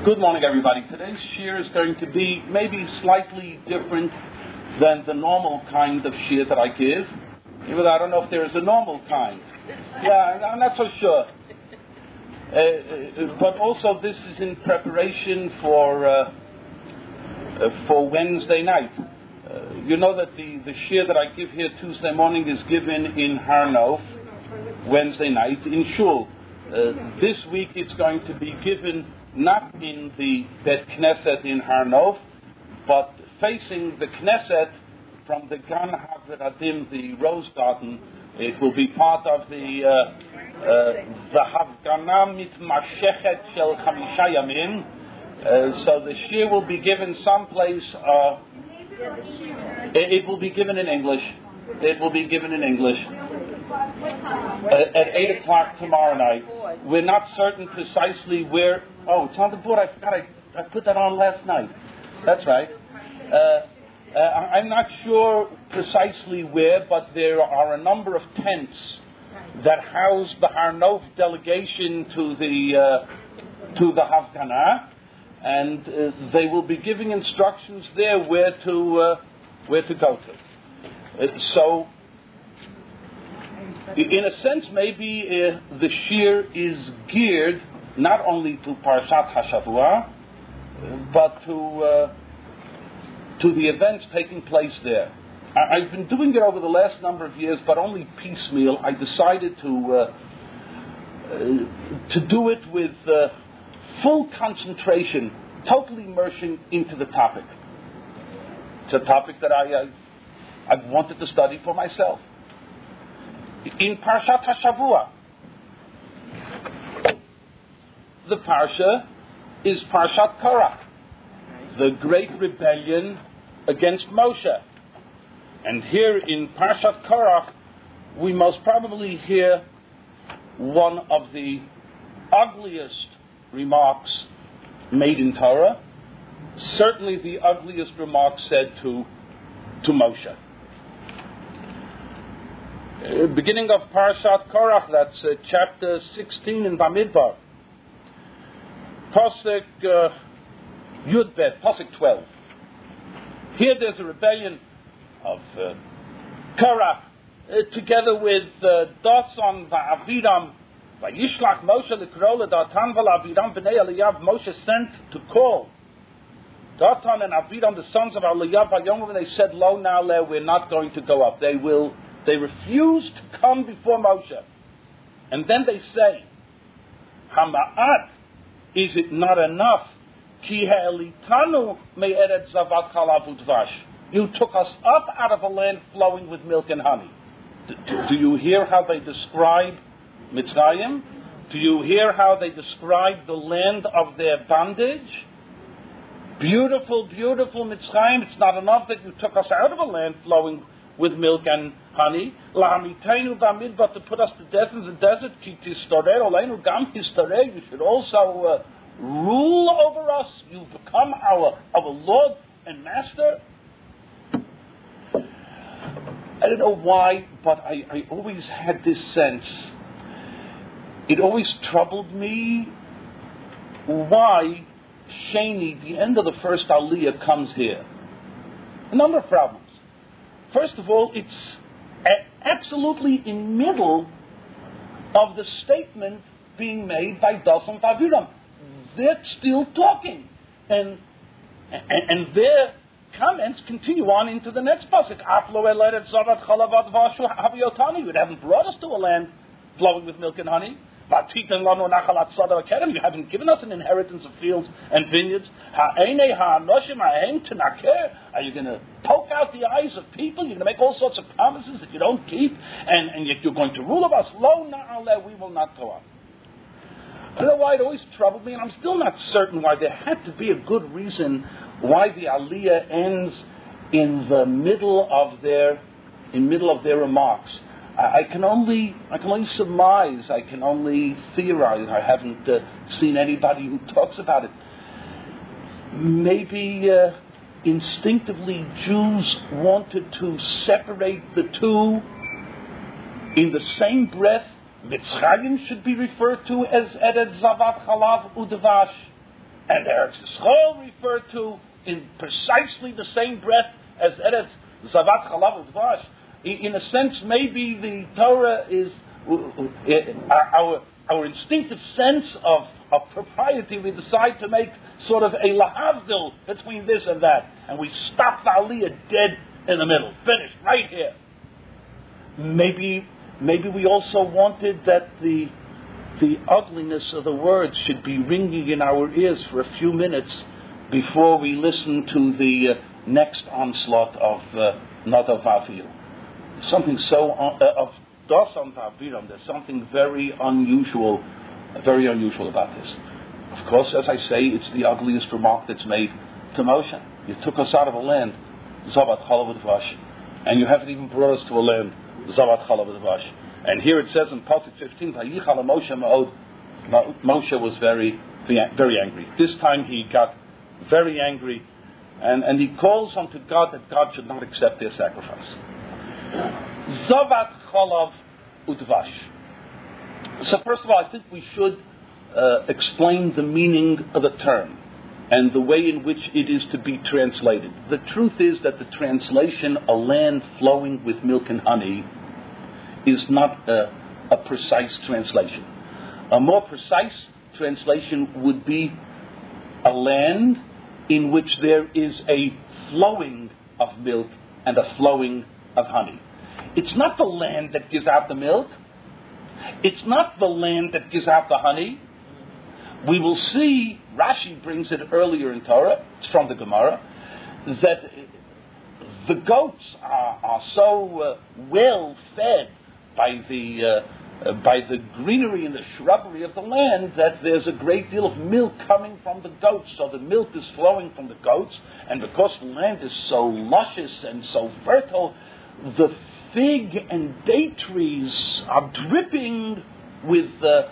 Good morning, everybody. Today's shir is going to be maybe slightly different than the normal kind of shir that I give. Even I don't know if there is a normal kind. Yeah, I'm not so sure. But also this is in preparation for Wednesday night. You know that the shir that I give here Tuesday morning is given in Har Nof, Wednesday night in Shul. This week it's going to be given not in the Bet Knesset in Har Nof, but facing the Knesset from the Gan HaVeradim, the Rose Garden. It will be part of the Havgana Mitmashechet Shel Chamisha Yamin. So the shir will be given someplace. It will be given in English. It will be given in English. At 8 o'clock tomorrow night. We're not certain precisely where. Oh, it's on the board. I forgot I put that on last night. That's right. I'm not sure precisely where, but there are a number of tents that house the Har Nof delegation to the Havgana, and they will be giving instructions there where to go to. So, in a sense, maybe the shir is geared not only to Parashat HaShavua, but to the events taking place there. I've been doing it over the last number of years, but only piecemeal. I decided to do it with full concentration, total immersion into the topic. It's a topic that I've wanted to study for myself. In Parashat HaShavua, the Parsha is Parashat Korach, the great rebellion against Moshe. And here in Parashat Korach, we most probably hear one of the ugliest remarks made in Torah, certainly the ugliest remark said to Moshe. Beginning of Parashat Korach, that's chapter 16 in Bamidbar. Pasuk Yudbet, Pasuk 12. Here there's a rebellion of Korach together with Datsan va'Aviram. Vayishlach Moshe l'kro leDatan v'Aviram b'nei Eliyav. Moshe sent to call Datan and Aviram, the sons of Eliyav, Vayomru, and they said, Lo na'aleh, we're not going to go up. They refuse to come before Moshe. And then they say, Hama'at, is it not enough? Ki ha'elitanu me'eretz zavat chalav u'dvash. You took us up out of a land flowing with milk and honey. Do you hear how they describe Mitzrayim? Do you hear how they describe the land of their bondage? Beautiful, beautiful Mitzrayim. It's not enough that you took us out of a land flowing with milk and honey. Lahamitainu b'midbar, to put us to death in the desert. Ki tistorer oleinu gam tistorer. You should also rule over us. You've become our Lord and Master. I don't know why, but I always had this sense. It always troubled me why Sheni, the end of the first Aliyah, comes here. A number of problems. First of all, it's absolutely in middle of the statement being made by Datsan v'Aviram. They're still talking, and their comments continue on into the next pasuk. You haven't brought us to a land flowing with milk and honey. You haven't given us an inheritance of fields and vineyards. Are you going to poke out the eyes of people? You're going to make all sorts of promises that you don't keep, and yet you're going to rule of us. Lo na'aleh, we will not go up. I don't know why it always troubled me, and I'm still not certain why. There had to be a good reason why the Aliyah ends in the middle of their remarks. I can only surmise. I can only theorize. I haven't seen anybody who talks about it. Maybe instinctively Jews wanted to separate the two. In the same breath, Mitzrayim should be referred to as Eretz Zavat Chalav Udvash. and Eretz Yisrael referred to in precisely the same breath as Eretz Zavat Chalav Udvash. In a sense, maybe the Torah is our instinctive sense of propriety. We decide to make sort of a lahavdil between this and that, and we stop the aliyah dead in the middle, finished right here. Maybe we also wanted that the ugliness of the words should be ringing in our ears for a few minutes before we listen to the next onslaught of Nadav Avihu. Something so of Dasan Aviram. There's something very unusual about this. Of course, as I say, it's the ugliest remark that's made to Moshe. You took us out of a land, Zavat Chalav Udvash, and you haven't even brought us to a land, Zavat Chalav Udvash. And here it says in Pasuk 15, Vayichal Moshe Ma'od. Moshe was very, very angry. This time he got very angry, and he calls unto God that God should not accept their sacrifice. Zavat Chalav Udvash. So first of all, I think we should explain the meaning of the term and the way in which it is to be translated. The truth is that the translation, a land flowing with milk and honey, is not a precise translation. A more precise translation would be a land in which there is a flowing of milk and a flowing of honey. It's not the land that gives out the milk. It's not the land that gives out the honey. We will see, Rashi brings it earlier in Torah, it's from the Gemara, that the goats are so well fed by the greenery and the shrubbery of the land that there's a great deal of milk coming from the goats. So the milk is flowing from the goats, and because the land is so luscious and so fertile, the fig and date trees are dripping with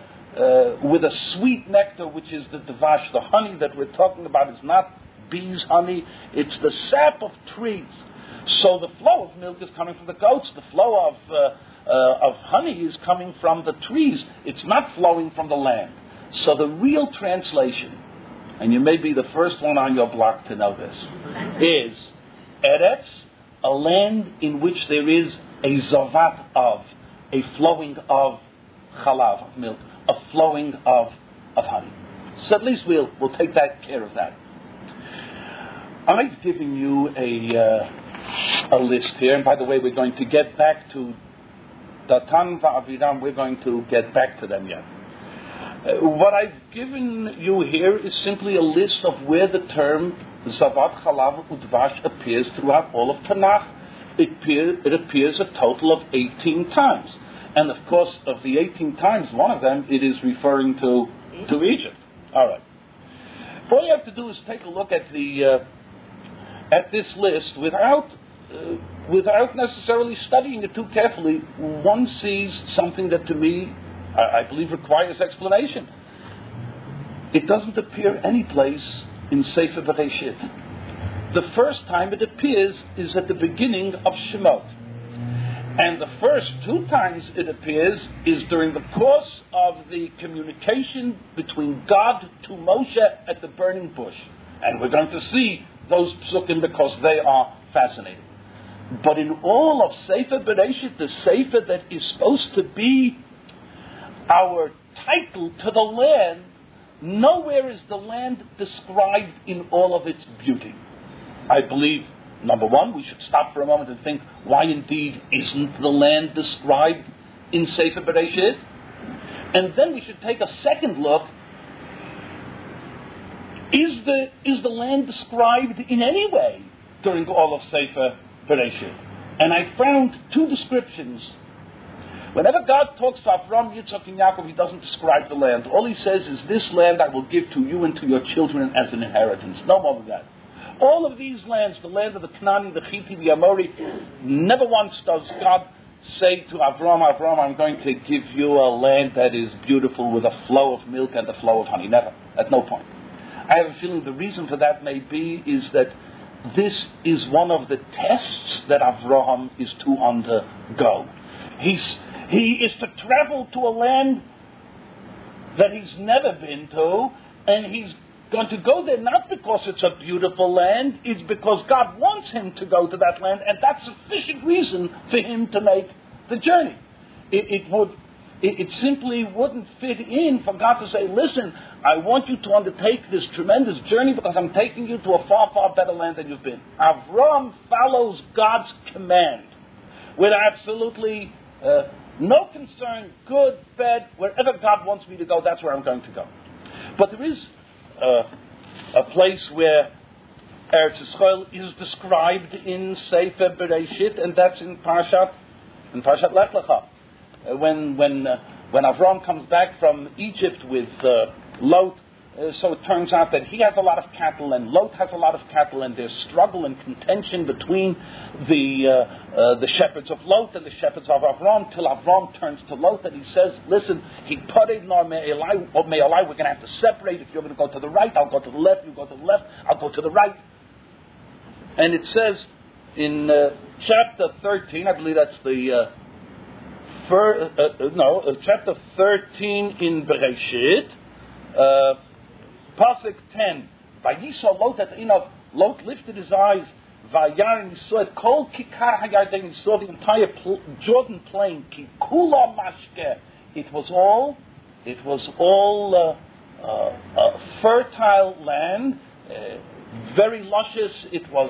a sweet nectar, which is the devash. The honey that we're talking about is not bees' honey, it's the sap of trees. So the flow of milk is coming from the goats, the flow of honey is coming from the trees. It's not flowing from the land. So the real translation, and you may be the first one on your block to know this, is Eretz, a land in which there is a zavat of, a flowing of chalav, of milk, a flowing of honey. So at least we'll take that care of that. I'm giving you a list here, and by the way, we're going to get back to Datan va'Aviram. We're going to get back to them yet. What I've given you here is simply a list of where the term Zavat Chalav Udvash appears throughout all of Tanakh. It appears a total of 18 times. And of course, of the 18 times, one of them, it is referring to Egypt. All right. All you have to do is take a look at this list without necessarily studying it too carefully. One sees something that to me, I believe, requires explanation. It doesn't appear any place in Sefer Bereshit. The first time it appears is at the beginning of Shemot. And the first two times it appears is during the course of the communication between God to Moshe at the burning bush. And we're going to see those psukim because they are fascinating. But in all of Sefer Bereshit, the Sefer that is supposed to be our title to the land, nowhere is the land described in all of its beauty. I believe, number one, we should stop for a moment and think, why indeed isn't the land described in Sefer Bereshit? And then we should take a second look. Is the land described in any way during all of Sefer Bereshit? And I found two descriptions. Whenever God talks to Avram, Yitzchak, and Yaakov, he doesn't describe the land. All he says is, this land I will give to you and to your children as an inheritance. No more than that. All of these lands, the land of the Canaani, the Chiti, the Amori, never once does God say to Avram, I'm going to give you a land that is beautiful with a flow of milk and a flow of honey. Never. At no point. I have a feeling the reason for that may be is that this is one of the tests that Avraham is to undergo. He is to travel to a land that he's never been to, and he's going to go there not because it's a beautiful land, it's because God wants him to go to that land, and that's sufficient reason for him to make the journey. It simply wouldn't fit in for God to say, listen, I want you to undertake this tremendous journey because I'm taking you to a far, far better land than you've been. Avram follows God's command with absolutely no concern, good, bad, wherever God wants me to go, that's where I'm going to go. But there is a place where Eretz Yisrael is described in Sefer Bereshit, and that's in Parshat Lech Lecha. When Avram comes back from Egypt with Lot, so it turns out that he has a lot of cattle and Lot has a lot of cattle, and there's struggle and contention between the shepherds of Lot and the shepherds of Avram, till Avram turns to Lot and he says, listen, we're going to have to separate. If you're going to go to the right, I'll go to the left. You go to the left, I'll go to the right. And it says in chapter 13, I believe that's the chapter 13 in Bereshit, Pasuk 10. Vayisa Lot at Enoch. Lot lifted his eyes. Vayar, and he saw it. Kol Kikar Hayarden. He saw the entire Jordan plain. Kikula Mashke. It was all fertile land, very luscious. It was.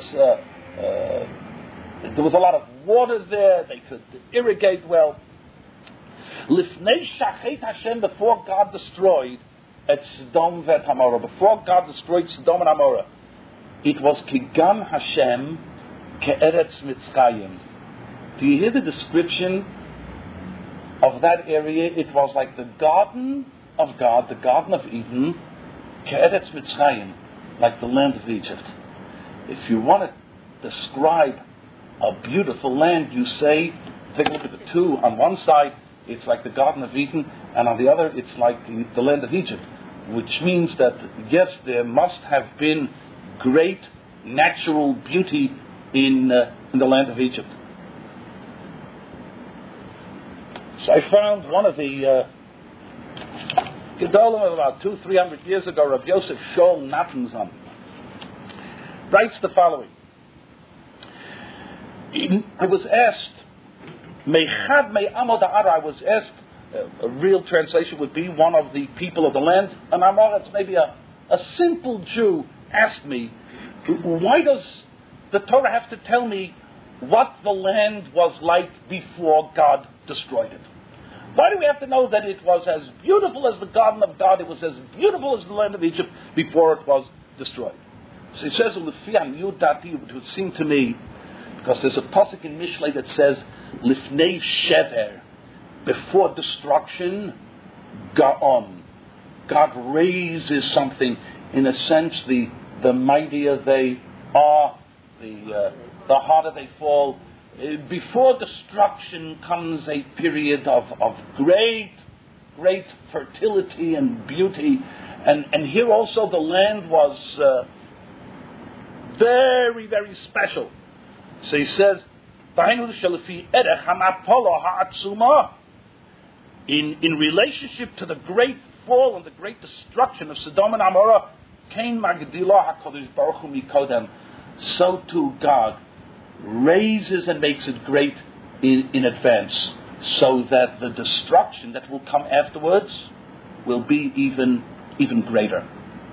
There was a lot of water there. They could irrigate well. Lifnei Shachet Hashem, before God destroyed at Sodom and Amorah, before God destroyed Sodom and Amorah, it was Kigam Hashem Ke'eretz Mitzrayim. Do you hear the description of that area? It was like the garden of God, the Garden of Eden, Ke'eretz Mitzrayim, like the land of Egypt. If you want to describe a beautiful land, you say, take a look at the two. On one side, it's like the Garden of Eden, and on the other, it's like the land of Egypt, which means that, yes, there must have been great natural beauty in the land of Egypt. So I found one of the Gedolim of about 200-300 years ago, Rabbi Yosef Shaul Natanzon, writes the following. I was asked, I was asked, a real translation would be one of the people of the land, and it's maybe a simple Jew asked me, why does the Torah have to tell me what the land was like before God destroyed it? Why do we have to know that it was as beautiful as the Garden of God, it was as beautiful as the land of Egypt before it was destroyed? So he says, it would seem to me, because there's a pasuk in Mishlei that says, Lifnei Shever, before destruction, Ga'on. God raises something. In a sense, the mightier they are, the harder they fall. Before destruction comes a period of great fertility and beauty. And here also the land was very, very special. So he says, in relationship to the great fall and the great destruction of Sodom and Amorah, so too God raises and makes it great in advance, so that the destruction that will come afterwards will be even greater.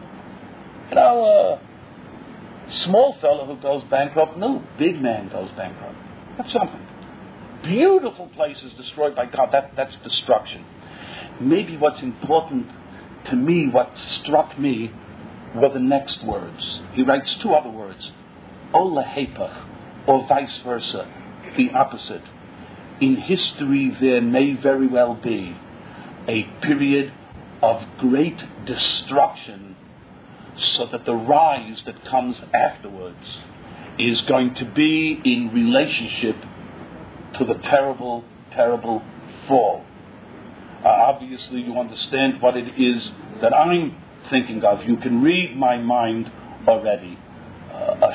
Small fellow who goes bankrupt, no, big man goes bankrupt. That's something. Beautiful places destroyed by God, that's destruction. Maybe what's important to me, what struck me, were the next words. He writes two other words, Ola Hepach, or vice versa, the opposite. In history there may very well be a period of great destruction, so that the rise that comes afterwards is going to be in relationship to the terrible, terrible fall. Obviously you understand what it is that I'm thinking of. You can read my mind already. A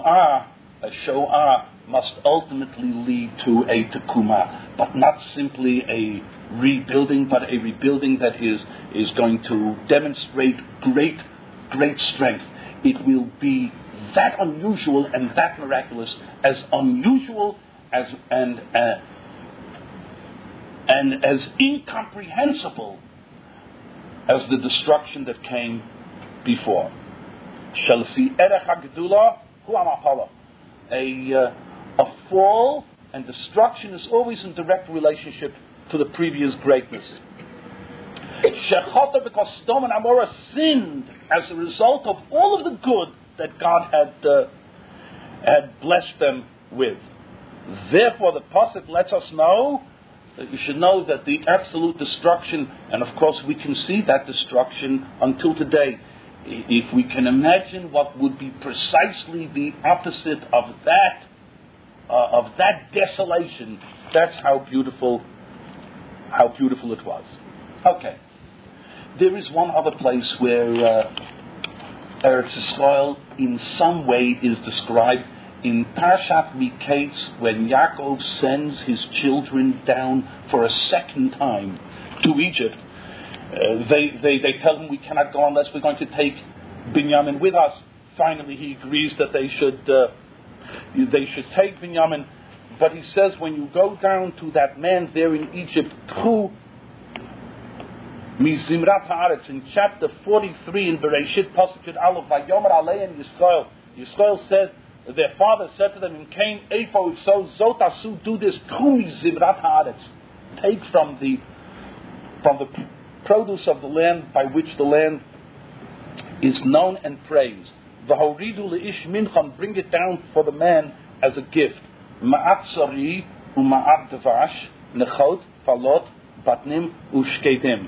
Shoah must ultimately lead to a Tekuma, but not simply a rebuilding, but a rebuilding that is going to demonstrate great great strength. It will be that unusual and that miraculous, as unusual as and as incomprehensible as the destruction that came before. A fall and destruction is always in direct relationship to the previous greatness. Shechota, because Sodom and Amorah sinned as a result of all of the good that God had blessed them with. Therefore, the Pasuk lets us know that you should know that the absolute destruction, and of course we can see that destruction until today. If we can imagine what would be precisely the opposite of that desolation, that's how beautiful it was. Okay. There is one other place where Eretz Yisrael in some way is described in Parshat Miketz, when Yaakov sends his children down for a second time to Egypt. They tell him, we cannot go unless we're going to take Binyamin with us. Finally, he agrees that they should take Binyamin. But he says, when you go down to that man there in Egypt, K'hu Mizimrat Haaretz, in chapter 43 in Bereshit, Pasuk Aleph, Vayomer Aleim Yisrael. Yisrael said, their father said to them in Cain, Eifo, if so, Zotasu, do this, K'hu Mizimrat Haaretz. Take from the produce of the land by which the land is known and praised. V'horidu leish mincham, bring it down for the man as a gift. Ma'at sari u'ma'at dvash, nechot, falot, batnim, u'shkedim.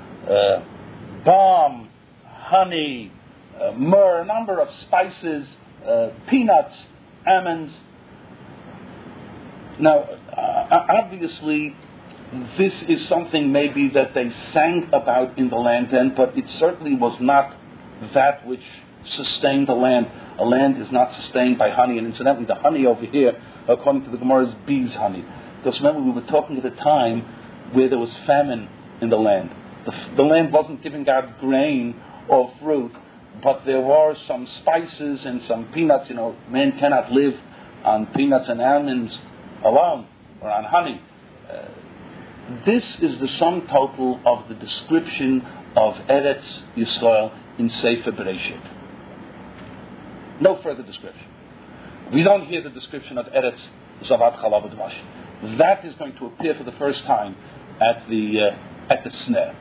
Balm, honey, myrrh, a number of spices, peanuts, almonds. Now, obviously, this is something maybe that they sang about in the land then, but it certainly was not that which sustained the land. A land is not sustained by honey, and incidentally, the honey over here, according to the Gemara, is bees' honey. Because remember, we were talking at a time where there was famine in the land. The land wasn't giving out grain or fruit, but there were some spices and some peanuts. You know, man cannot live on peanuts and almonds alone, or on honey. This is the sum total of the description of Eretz Yisrael in Sefer Bereshit. No further description. We don't hear the description of Eretz Zavat Chalav Udvash. That is going to appear for the first time at the snare.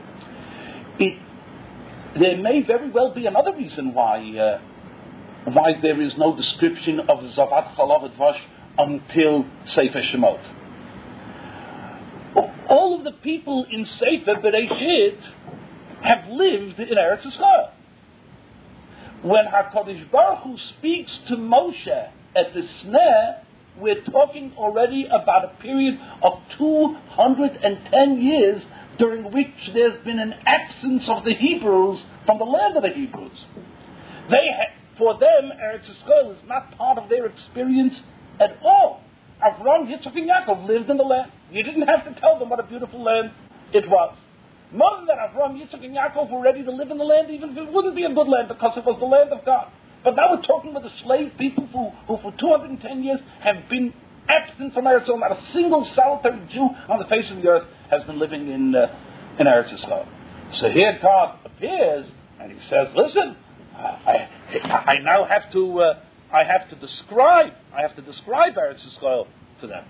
There may very well be another reason why there is no description of Zavat Chalav Udvash until Sefer Shemot. All of the people in Sefer Bereshit have lived in Eretz Yisrael. When HaKadosh Baruch Hu speaks to Moshe at the snare, we're talking already about a period of 210 years during which there's been an absence of the Hebrews from the land of the Hebrews. For them, Eretz Yisrael is not part of their experience at all. Avram, Yitzchak, and Yaakov lived in the land. You didn't have to tell them what a beautiful land it was. More than that, Avram, Yitzchak, and Yaakov were ready to live in the land even if it wouldn't be a good land because it was the land of God. But now we're talking with the slave people who for 210 years have been absent from Eretz Yisrael. Not a single solitary Jew on the face of the earth has been living in Eretz Yisrael. So here God appears and he says, listen, I now have to describe Eretz Yisrael to them.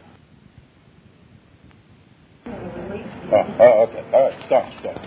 Okay. All right. Stop.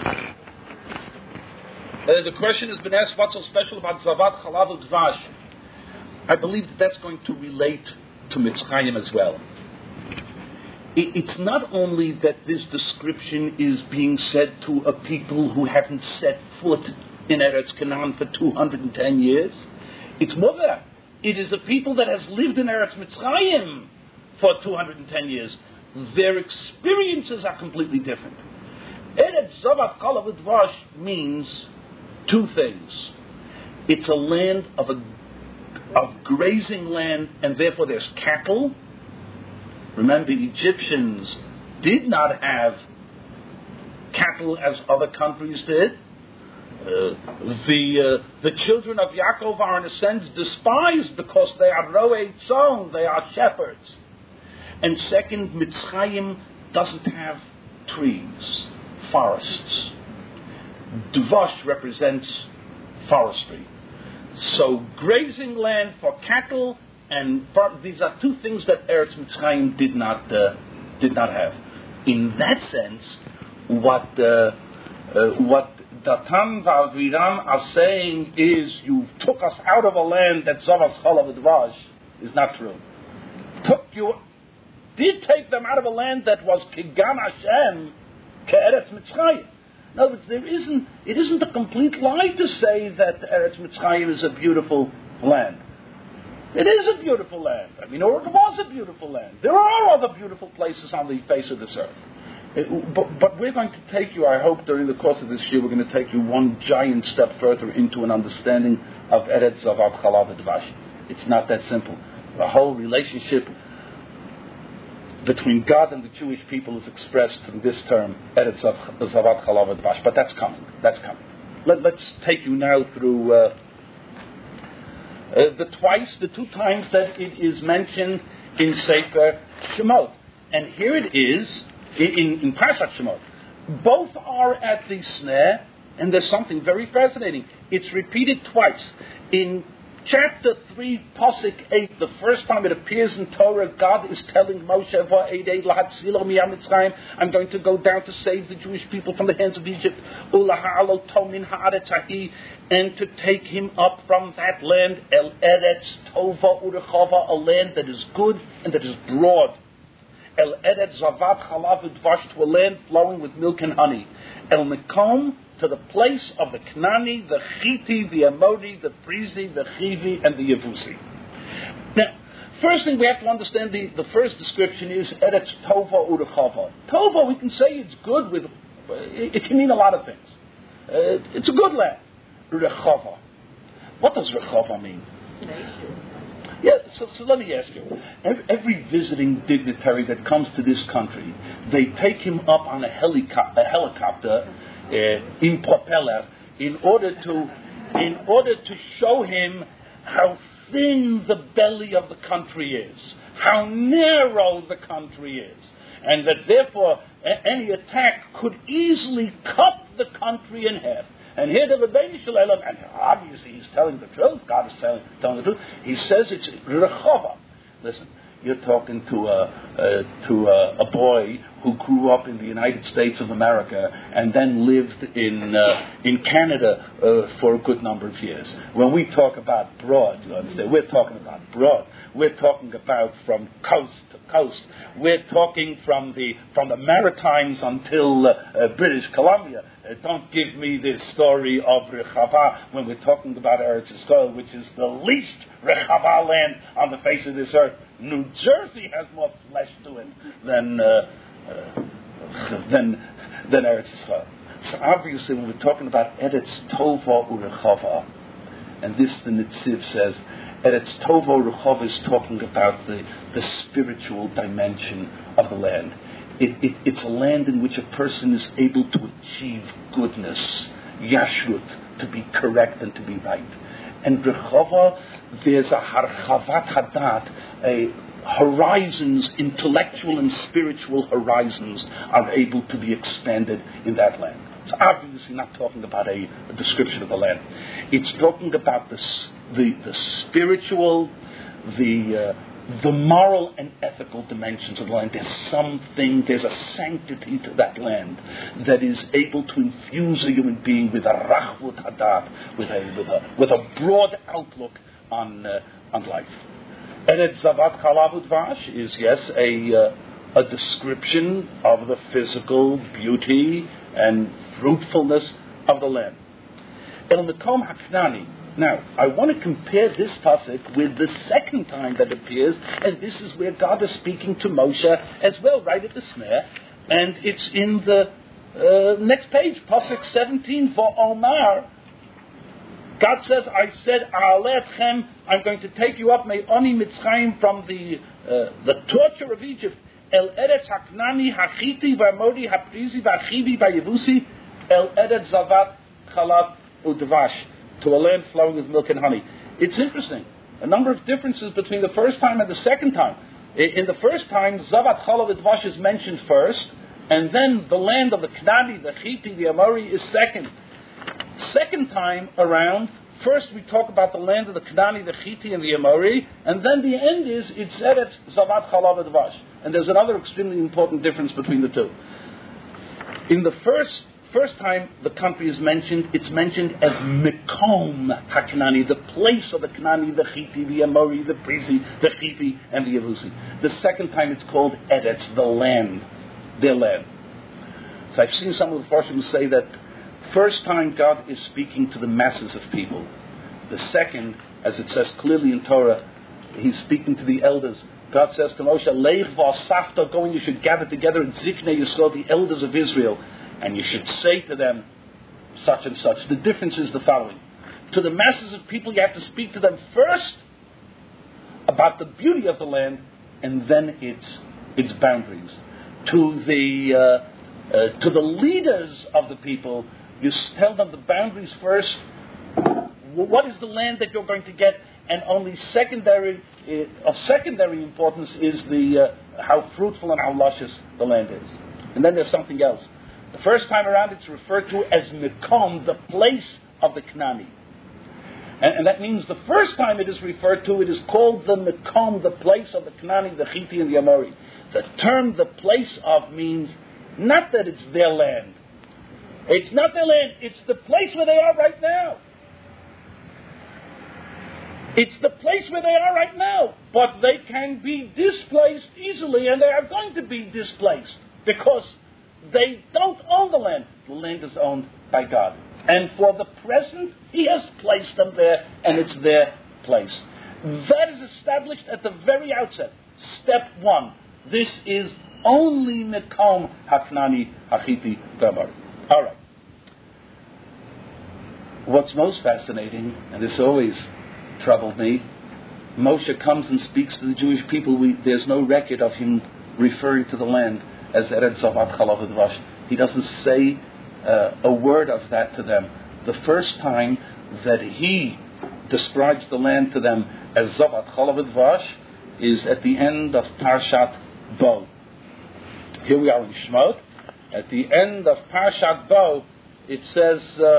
The question has been asked, what's so special about Zavat Chalav Udvash? I believe that's going to relate to Mitzrayim as well. It's not only that this description is being said to a people who haven't set foot in Eretz Canaan for 210 years. It's more than that. It is a people that has lived in Eretz Mitzrayim for 210 years. Their experiences are completely different. Eretz Zavat Chalav Udvash means two things. It's a land of grazing land, and therefore there's cattle. Remember, the Egyptians did not have cattle as other countries did. The children of Yaakov are in a sense despised because they are roei tzon, they are shepherds. And second, Mitzrayim doesn't have trees, forests. Dvash represents forestry. So grazing land for cattle, and these are two things that Eretz Mitzrayim did not have. In that sense, what Datan v'Aviram are saying is, you took us out of a land that Zavas Chalav Dvash, is not true. Did take them out of a land that was Kigan Hashem, Ke'eretz Mitzrayim. In other words, it isn't a complete lie to say that Eretz Mitzrayim is a beautiful land. It is a beautiful land. I mean, or it was a beautiful land. There are other beautiful places on the face of this earth. But we're going to take you, I hope, during the course of this year, we're going to take you one giant step further into an understanding of Eretz Zavat Chalav Dvash. It's not that simple. The whole relationship between God and the Jewish people is expressed through this term, Eretz Zavat Chalav Dvash. But that's coming. Let's take you now through the two times that it is mentioned in Sefer Shemot. And here it is in Parashat Shemot. Both are at the snare, and there's something very fascinating. It's repeated twice. In chapter 3, Pasuk 8, the first time it appears in Torah, God is telling Moshe, I'm going to go down to save the Jewish people from the hands of Egypt, and to take him up from that land, El Eretz Tova Urechava, a land that is good and that is broad. El Eretz Zavat Chalav Udvash, to a land flowing with milk and honey. El Mekom, to the place of the Knani, the Chiti, the Amori, the Prizi, the Chivi, and the Yevusi. Now, first thing we have to understand, the first description is Eretz Tova Urechava. Tova, we can say it's good with, it can mean a lot of things. It's a good land. Rechava. What does Rechava mean? Yeah, so let me ask you. Every visiting dignitary that comes to this country, they take him up on a helicopter in propeller in order to show him how thin the belly of the country is, how narrow the country is, and that therefore any attack could easily cut the country in half. And here the Rebbeinu Shalom, and obviously he's telling the truth, God is telling the truth, he says it's Rechava. Listen, you're talking to a boy who grew up in the United States of America and then lived in Canada for a good number of years. When we talk about broad, you understand, we're talking about broad. We're talking about from coast to coast. We're talking from the Maritimes until British Columbia. Don't give me this story of Rechava when we're talking about Eretz Yisrael, which is the least Rechava land on the face of this earth. New Jersey has more flesh to it than Eretz Yisrael. So obviously, when we're talking about Eretz Tova Urechava, and this the Netziv says, Eretz Tova Urechava is talking about the spiritual dimension of the land. It's a land in which a person is able to achieve goodness, yashrut, to be correct and to be right. And Rechava, there's a harchavat hadat, a horizons, intellectual and spiritual horizons are able to be expanded in that land. It's obviously not talking about a description of the land. It's talking about the spiritual, the moral and ethical dimensions of the land. There's a sanctity to that land that is able to infuse a human being with a rachvut hadat, with a broad outlook on life. Eretz Zavat Chalav Udvash is, yes, a description of the physical beauty and fruitfulness of the land. El Mekom HaKnani. Now, I want to compare this pasuk with the second time that appears, and this is where God is speaking to Moshe as well, right at the snare, and it's in the next page, pasuk 17, for Omar. God says, I said, A'alechem, I'm going to take you up, Me'oni Mitzrayim, from the torture of Egypt, El Eretz HaKnani, HaChiti, V'Amori, HaPrizi, V'Achivi, V'Yevusi, El Eretz Zavat Chalav udvash, to a land flowing with milk and honey. It's interesting. A number of differences between the first time and the second time. In the first time, Zavat Chalav Udvash is mentioned first, and then the land of the Knani, the Chiti, the Amori is second. Second time around, first we talk about the land of the Knani, the Chiti, and the Amori, and then the end is, it's Eretz Zavat Chalav Udvash. And there's another extremely important difference between the two. In the first time the country is mentioned, it's mentioned as Mekom HaKnani, the place of the Knani, the Chiti, the Amori, the Prizi, the Chivi, and the Yevusi. The second time it's called Eretz, the land, their land. So I've seen some of the Farshim say that first time God is speaking to the masses of people. The second, as it says clearly in Torah, He's speaking to the elders. God says to Moshe, Leich v'asafta, go and you should gather together at Ziknei Yisrael, the elders of Israel, and you should say to them such and such. The difference is the following. To the masses of people, you have to speak to them first about the beauty of the land, and then its boundaries. To the leaders of the people, you tell them the boundaries first. What is the land that you're going to get? And only of secondary importance is how fruitful and how luscious the land is. And then there's something else. The first time around, it's referred to as Mekom, the place of the Knani. And that means the first time it is referred to, it is called the Mekom, the place of the Knani, the Chiti, and the Amori. The term the place of means not that it's their land. It's not their land, it's the place where they are right now. It's the place where they are right now. But they can be displaced easily, and they are going to be displaced because they don't own the land. The land is owned by God. And for the present, He has placed them there, and it's their place. That is established at the very outset. Step one. This is only Mekom HaKnani HaChiti V'Amori. All right. What's most fascinating, and this always troubled me, Moshe comes and speaks to the Jewish people. There's no record of him referring to the land as Eretz Zavat Chalav Udvash. He doesn't say a word of that to them. The first time that he describes the land to them as Zavat Chalav Udvash is at the end of Parshat Bo. Here we are in Shemot. At the end of Parshat Bo, it says,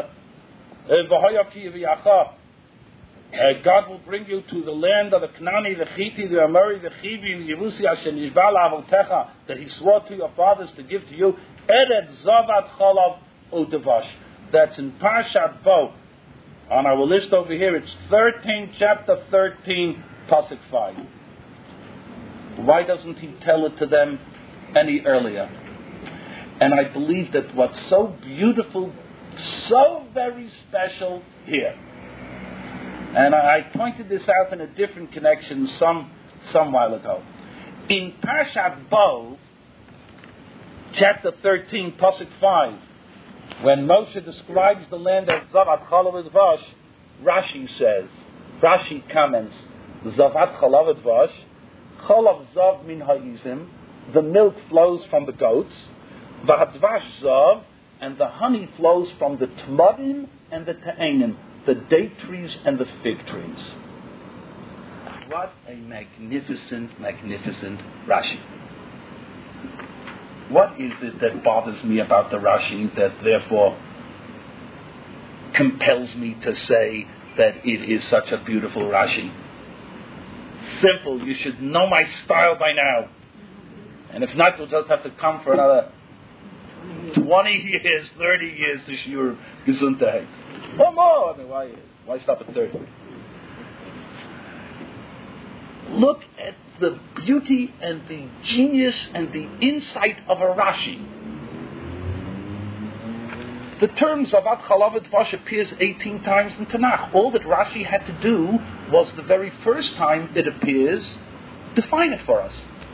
God will bring you to the land of the Knani, the Chiti, the Amori, the Chivi, and the Yevusi, Asher Nishba La'avotecha, that He swore to your fathers to give to you, Eretz Zavat Chalav Udvash. That's in Parshat Bo. On our list over here, it's chapter 13, Pasuk 5. Why doesn't He tell it to them any earlier? And I believe that what's so beautiful, so very special here, and I pointed this out in a different connection some while ago. In Parshat Bo, chapter 13, Pasuk 5, when Moshe describes the land as Zavat Chalav Udvash, Rashi comments, Zavat Chalav Udvash, Chalav Zav min ha'izim, the milk flows from the goats, V'hadvash Zav, and the honey flows from the Tmarim and the Ta'anim, the date trees and the fig trees. What a magnificent, magnificent Rashi. What is it that bothers me about the Rashi that therefore compels me to say that it is such a beautiful Rashi? Simple. You should know my style by now. And if not, you'll just have to come for another 20 years, 30 years to Shur Gesundheit. Or more. I mean, why stop at 30? Look at the beauty and the genius and the insight of a Rashi. The term Zavat Chalav Udvash appears 18 times in Tanakh. All that Rashi had to do was the very first time it appears, define it for us.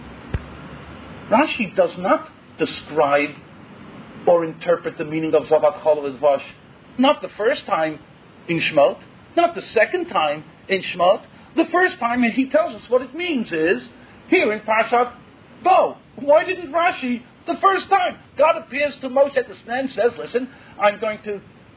Rashi does not describe or interpret the meaning of Zavat Chalav Udvash. Not the first time in Shemot, not the second time in Shemot. The first time he tells us what it means is here in Parshat Bo. Why didn't Rashi the first time? God appears to Moshe at the Sinai and says, listen, I'm going to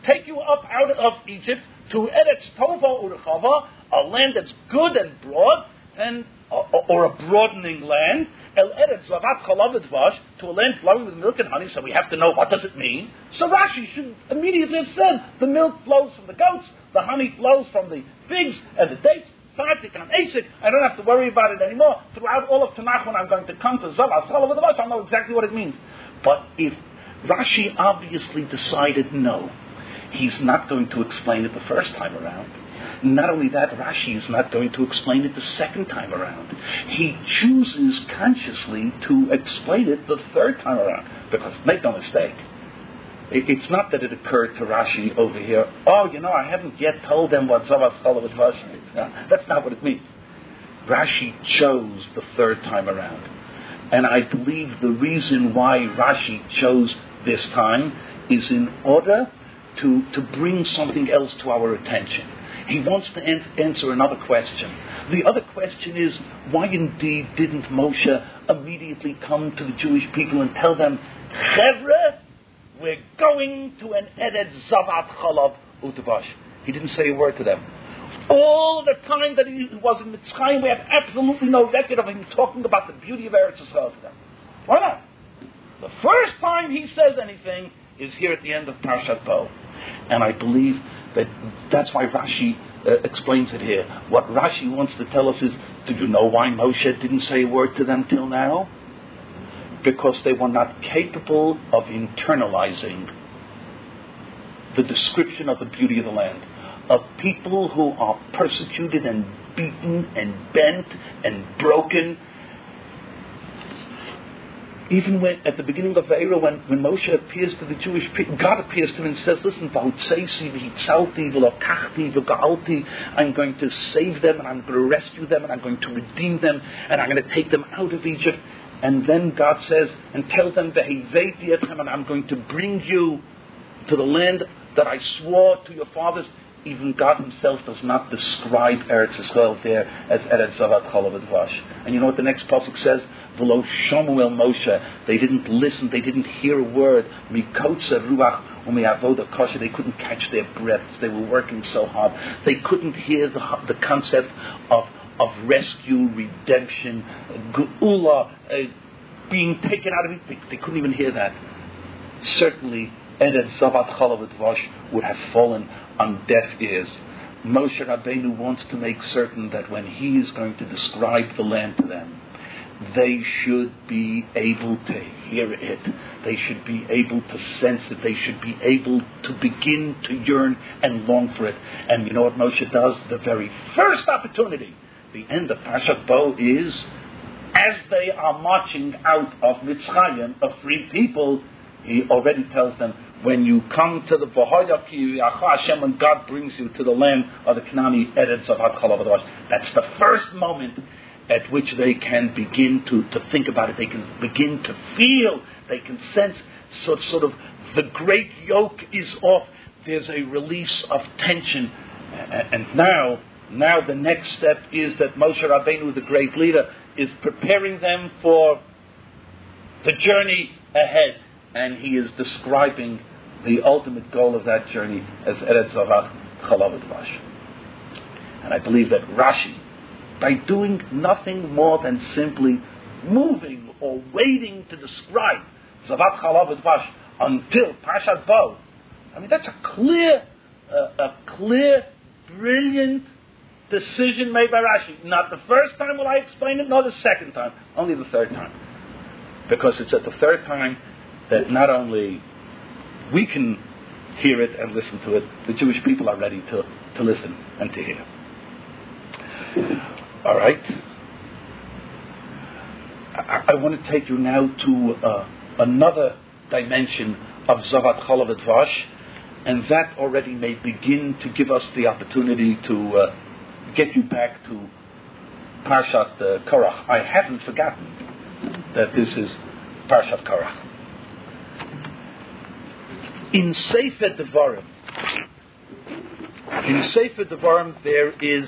take you up out of Egypt to Eretz Tova Urchava, a land that's good and broad, and or a broadening land, El Eretz Zavat Chalav Udvash, to a land flowing with milk and honey. So we have to know, what does it mean? So Rashi should immediately have said, the milk flows from the goats, the honey flows from the figs and the dates. Fartik and Asik, I don't have to worry about it anymore. Throughout all of Tanakh, when I'm going to come to Zavat Chalav Udvash, I'll know exactly what it means. But if Rashi obviously decided no, he's not going to explain it the first time around. Not only that, Rashi is not going to explain it the second time around. He chooses consciously to explain it the third time around. Because, make no mistake, it's not that it occurred to Rashi over here, I haven't yet told them what Zavas Chalav Udvash means. That's not what it means. Rashi chose the third time around. And I believe the reason why Rashi chose this time is in order to bring something else to our attention. He wants to answer another question. The other question is, why indeed didn't Moshe immediately come to the Jewish people and tell them, Chevre, we're going to an Eretz Zavat Chalav Udvash? He didn't say a word to them. All the time that he was in Mitzrayim, we have absolutely no record of him talking about the beauty of Eretz Yisrael to them. Why not? The first time he says anything is here at the end of Parshat Bo. And I believe that's why Rashi explains it here. What Rashi wants to tell us is, do you know why Moshe didn't say a word to them till now? Because they were not capable of internalizing the description of the beauty of the land. Of people who are persecuted and beaten and bent and broken. Even when, at the beginning of Vayera, when Moshe appears to the Jewish people, God appears to him and says, listen, I'm going to save them, and I'm going to rescue them, and I'm going to redeem them, and I'm going to take them out of Egypt. And then God says, and tell them, and I'm going to bring you to the land that I swore to your fathers. Even God himself does not describe Eretz Yisrael there as Eretz Zavat Chalav Udvash. And you know what the next pasuk says? V'lo shomu el Moshe. They didn't listen. They didn't hear a word. Mikotza ruach u'me'avoda kosher. They couldn't catch their breaths. They were working so hard. They couldn't hear the concept of rescue, redemption, geula, being taken out of it. They couldn't even hear that. Certainly, Eretz Zavat Chalav Udvash would have fallen on deaf ears. Moshe Rabbeinu wants to make certain that when he is going to describe the land to them, they should be able to hear it. They should be able to sense it. They should be able to begin to yearn and long for it. And you know what Moshe does? The very first opportunity, the end of Parshat Bo, is as they are marching out of Mitzrayim, a free people, he already tells them, when you come to the V'hoyaki Hashem, when God brings you to the land of the Canaanite Eretz Zavat Chalav Udvash, that's the first moment at which they can begin to think about it. They can begin to feel, they can sense sort of the great yoke is off. There's a release of tension. And now the next step is that Moshe Rabbeinu, the great leader, is preparing them for the journey ahead. And he is describing the ultimate goal of that journey as Eretz Zavat Chalav Udvash. And I believe that Rashi, by doing nothing more than simply moving or waiting to describe Zavat Chalav Udvash until Parshat Bo, I mean, that's a clear, brilliant decision made by Rashi. Not the first time will I explain it, nor the second time, only the third time. Because it's at the third time that not only we can hear it and listen to it, the Jewish people are ready to listen and to hear. All right. I want to take you now to another dimension of Zavat Chalav Udvash, and that already may begin to give us the opportunity to get you back to Parshat Korach. I haven't forgotten that this is Parshat Korach. In Sefer Devarim, there is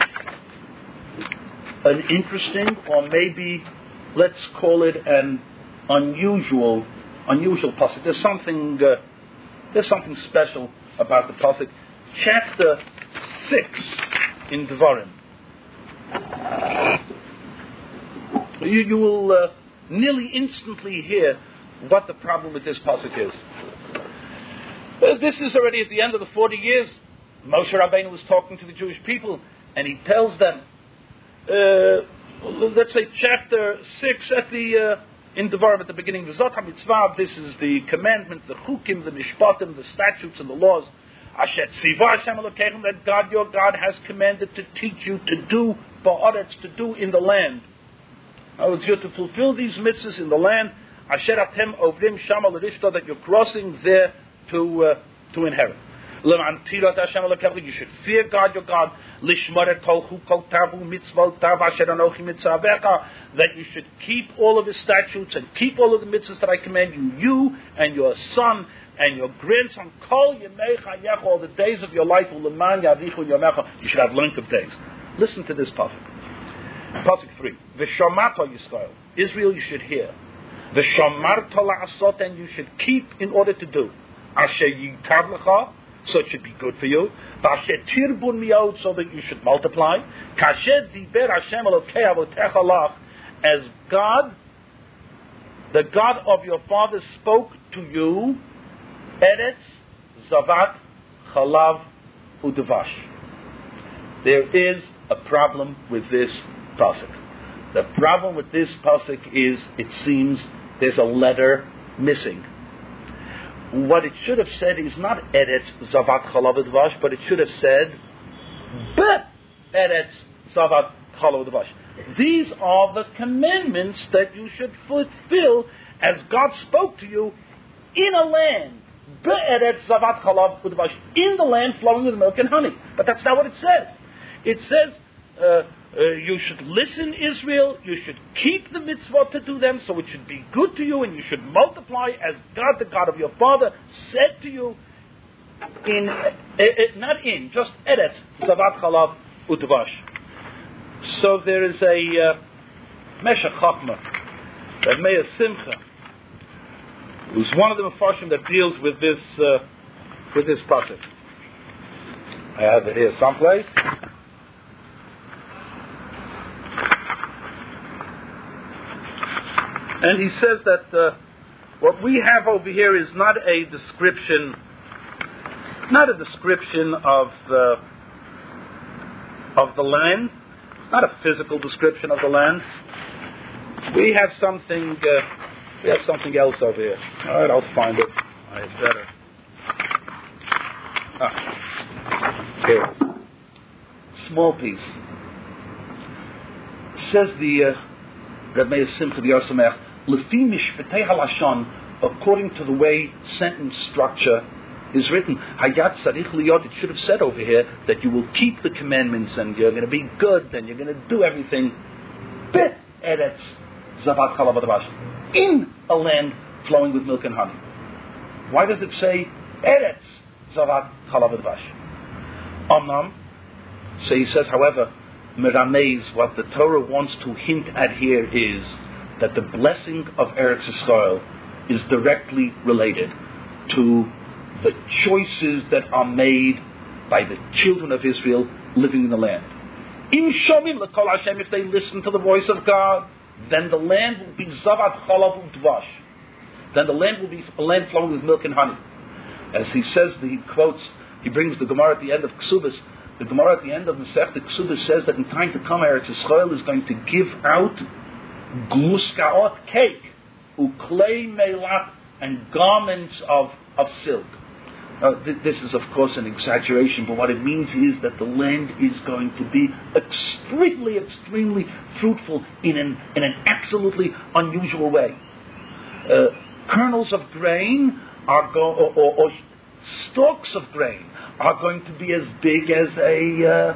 an interesting, or maybe let's call it an unusual pasuk. There's something special about the pasuk, chapter 6 in Devarim. You will nearly instantly hear what the problem with this pasuk is. This is already at the end of the 40 years. Moshe Rabbeinu was talking to the Jewish people, and he tells them, let's say chapter 6 in Devarim at the beginning, V'zot HaMitzvah, this is the commandment, the chukim, the mishpatim, the statutes and the laws, Asher Tziva Hashem Elokeichem, that God your God has commanded to teach you to do ba'aretz, to do in the land. In other words, you're to fulfill these mitzvahs in the land, Asher Atem Ovrim Shama L'Rishta, that you're crossing there to inherit. You should fear God your God. That you should keep all of his statutes and keep all of the mitzvahs that I command you, you and your son and your grandson, all the days of your life. You should have length of days. Listen to this pasuk. Pasuk 3. V'shamarta Yisrael, Israel, you should hear. V'shamarta la'asot, and you should keep in order to do. Asher yitav lecha, so it should be good for you. V'asher tirbun mi'od, so that you should multiply. Kasher diber Hashem Elokei avotecha lach, as God, the God of your fathers, spoke to you, Eretz, Zavat, Chalav, Udavash. There is a problem with this pasuk. The problem with this pasuk is, it seems, there's a letter missing. What it should have said is not Eretz, Zavat, Chalav, Udavash, but it should have said Eretz, Zavat, Chalav, Udavash. These are the commandments that you should fulfill as God spoke to you in a land. Be'eretz zavat chalav udvash, in the land flowing with milk and honey. But that's not what it says. It says you should listen, Israel, you should keep the mitzvah to do them, so it should be good to you, and you should multiply as God, the God of your father, said to you just eretz zavat chalav udvash. So there is a Meshech Chochmah, Rav Meir Simcha, who's one of the Mefarshim that deals with this pasuk. I have it here someplace. And he says that what we have over here is not a description of the land. It's not a physical description of the land. We have something else over here. All right, I'll find it. I had better. Here. Small piece. Says the Reb Meir Simcha, the Or Sameach, Lefi mishpatei halashon, according to the way sentence structure is written, Hayat Sarich Liyot, it should have said over here that you will keep the commandments and you're going to be good and you're going to do everything. Bet Eretz Zavat Chalav Udavash, in a land flowing with milk and honey. Why does it say Eretz Zavat Chalav Udavash? Omnam. So he says, however, Merameis, what the Torah wants to hint at here is that the blessing of Eretz Yisrael is directly related to the choices that are made by the children of Israel living in the land. Im shomim lekol Hashem, if they listen to the voice of God, then the land will be zavat chalav udvash. Then the land will be a land flowing with milk and honey. As he says, he brings the Gemara at the end of Ksubas. The Gemara at the end of Masechta Ksubas says that in time to come, Eretz Yisrael is going to give out gluskaot, cake, uklei melat, and garments of silk. This is, of course, an exaggeration, but what it means is that the land is going to be extremely, extremely fruitful in an absolutely unusual way. Kernels of grain or stalks of grain are going to be as big as a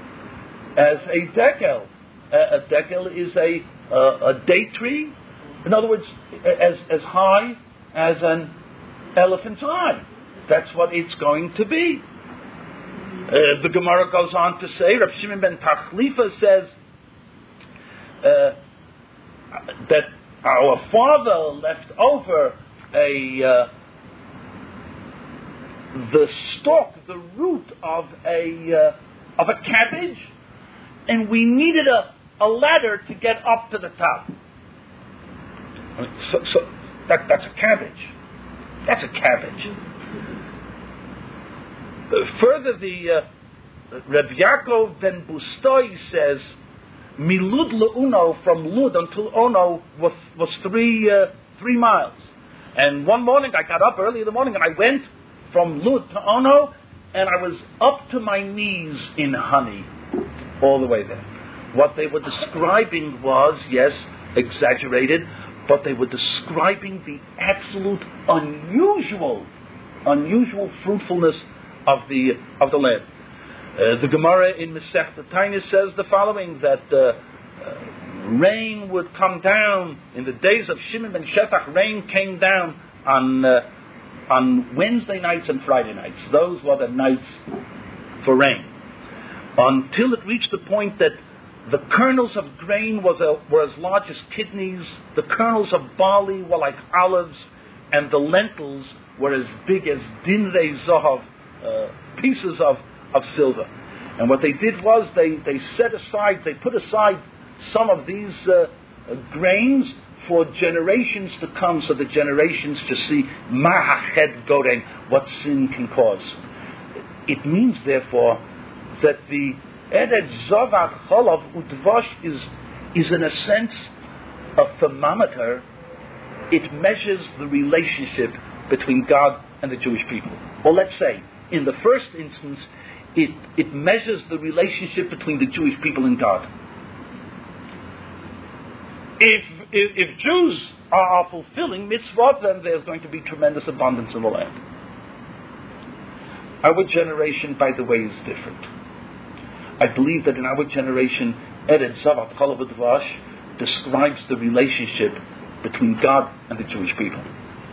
dekel. A dekel is a date tree. In other words, as high as an elephant's eye. That's what it's going to be. The Gemara goes on to say, Rav Shimon ben Tachlifa says that our father left over a the stalk, the root of a cabbage, and we needed a ladder to get up to the top. So that's a cabbage. That's a cabbage. Further, the Reb Yaakov ben Bustoi says, Milud le'uno, from Lud until Ono was 3 miles. And one morning I got up early in the morning and I went from Lud to Ono, and I was up to my knees in honey all the way there. What they were describing was, yes, exaggerated, but they were describing the absolute unusual fruitfulness of the land. The Gemara in Masechta Taanis says the following, that rain would come down in the days of Shimon ben Shetach. Rain came down on Wednesday nights and Friday nights. Those were the nights for rain, until it reached the point that the kernels of grain were as large as kidneys, the kernels of barley were like olives, and the lentils were as big as dinrei zahav, pieces of silver. And what they did was they put aside some of these grains for generations to come, so the generations to see ma'ached goren, what sin can cause. It means, therefore, that the Eretz Zavat Cholav Udvash is in a sense a thermometer. It measures the relationship between God and the Jewish people. Or let's say, in the first instance, it measures the relationship between the Jewish people and God. If Jews are fulfilling mitzvot, then there's going to be tremendous abundance in the land. Our generation, by the way, is different. I believe that in our generation, Eretz Zavat Cholav Udvash describes the relationship between God and the Jewish people.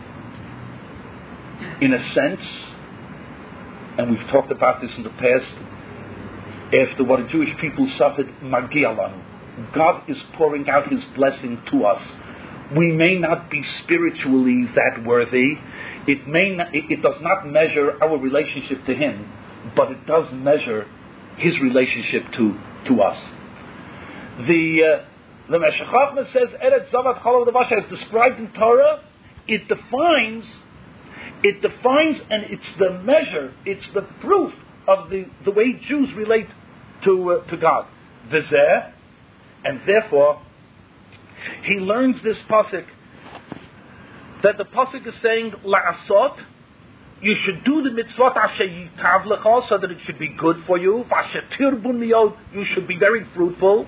In a sense, and we've talked about this in the past, after what the Jewish people suffered, Magia Lanu, God is pouring out His blessing to us. We may not be spiritually that worthy. It does not measure our relationship to Him, but it does measure His relationship to us. The Meshech Chochmah says, Eretz Zavat Cholav Udvash, as described in Torah, it defines, and it's the measure, it's the proof of the way Jews relate to God. V'zeh, and therefore, he learns this pasuk, that the pasuk is saying, La'asot, you should do the mitzvot asher yitav lecha, so that it should be good for you. V'asher tirbun miyod, you should be very fruitful.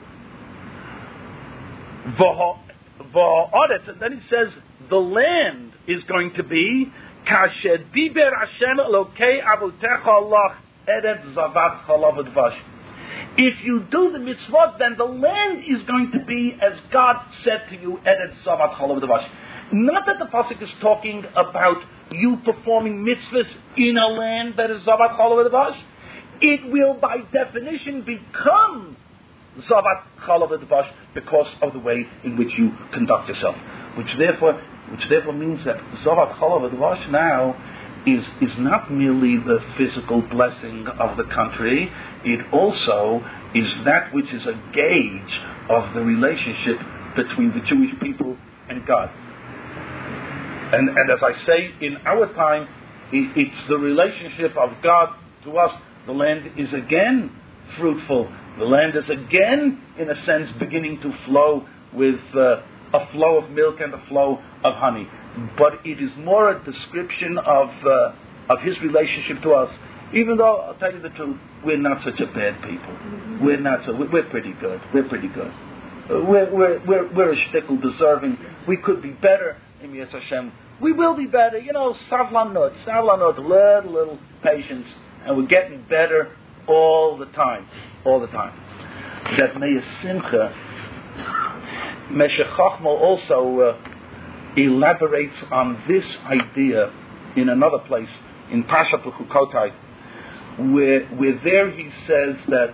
V'ha'aretz, and then he says, the land is going to be kasher diber Hashem Elokei avotecha lach eretz zavat cholav udvash. If you do the mitzvot, then the land is going to be as God said to you, eretz zavat cholav udvash. Not that the pasuk is talking about you performing mitzvahs in a land that is zavat cholav udvash. It will, by definition, become zavat cholav udvash because of the way in which you conduct yourself. Which therefore means that zavat cholav udvash now is not merely the physical blessing of the country. It also is that which is a gauge of the relationship between the Jewish people and God. And as I say, in our time, it's the relationship of God to us. The land is again fruitful. The land is again, in a sense, beginning to flow with a flow of milk and a flow of honey. But it is more a description of His relationship to us. Even though, I'll tell you the truth, we're not such a bad people. We're pretty good. We're pretty good. We're a shtickle deserving. We could be better. In Yetz Hashem, we will be better. Savlanut, little patience, and we're getting better all the time. That Meir Simcha, Meshech Chochmah also elaborates on this idea in another place, in Parshat Bechukotai, where there he says that,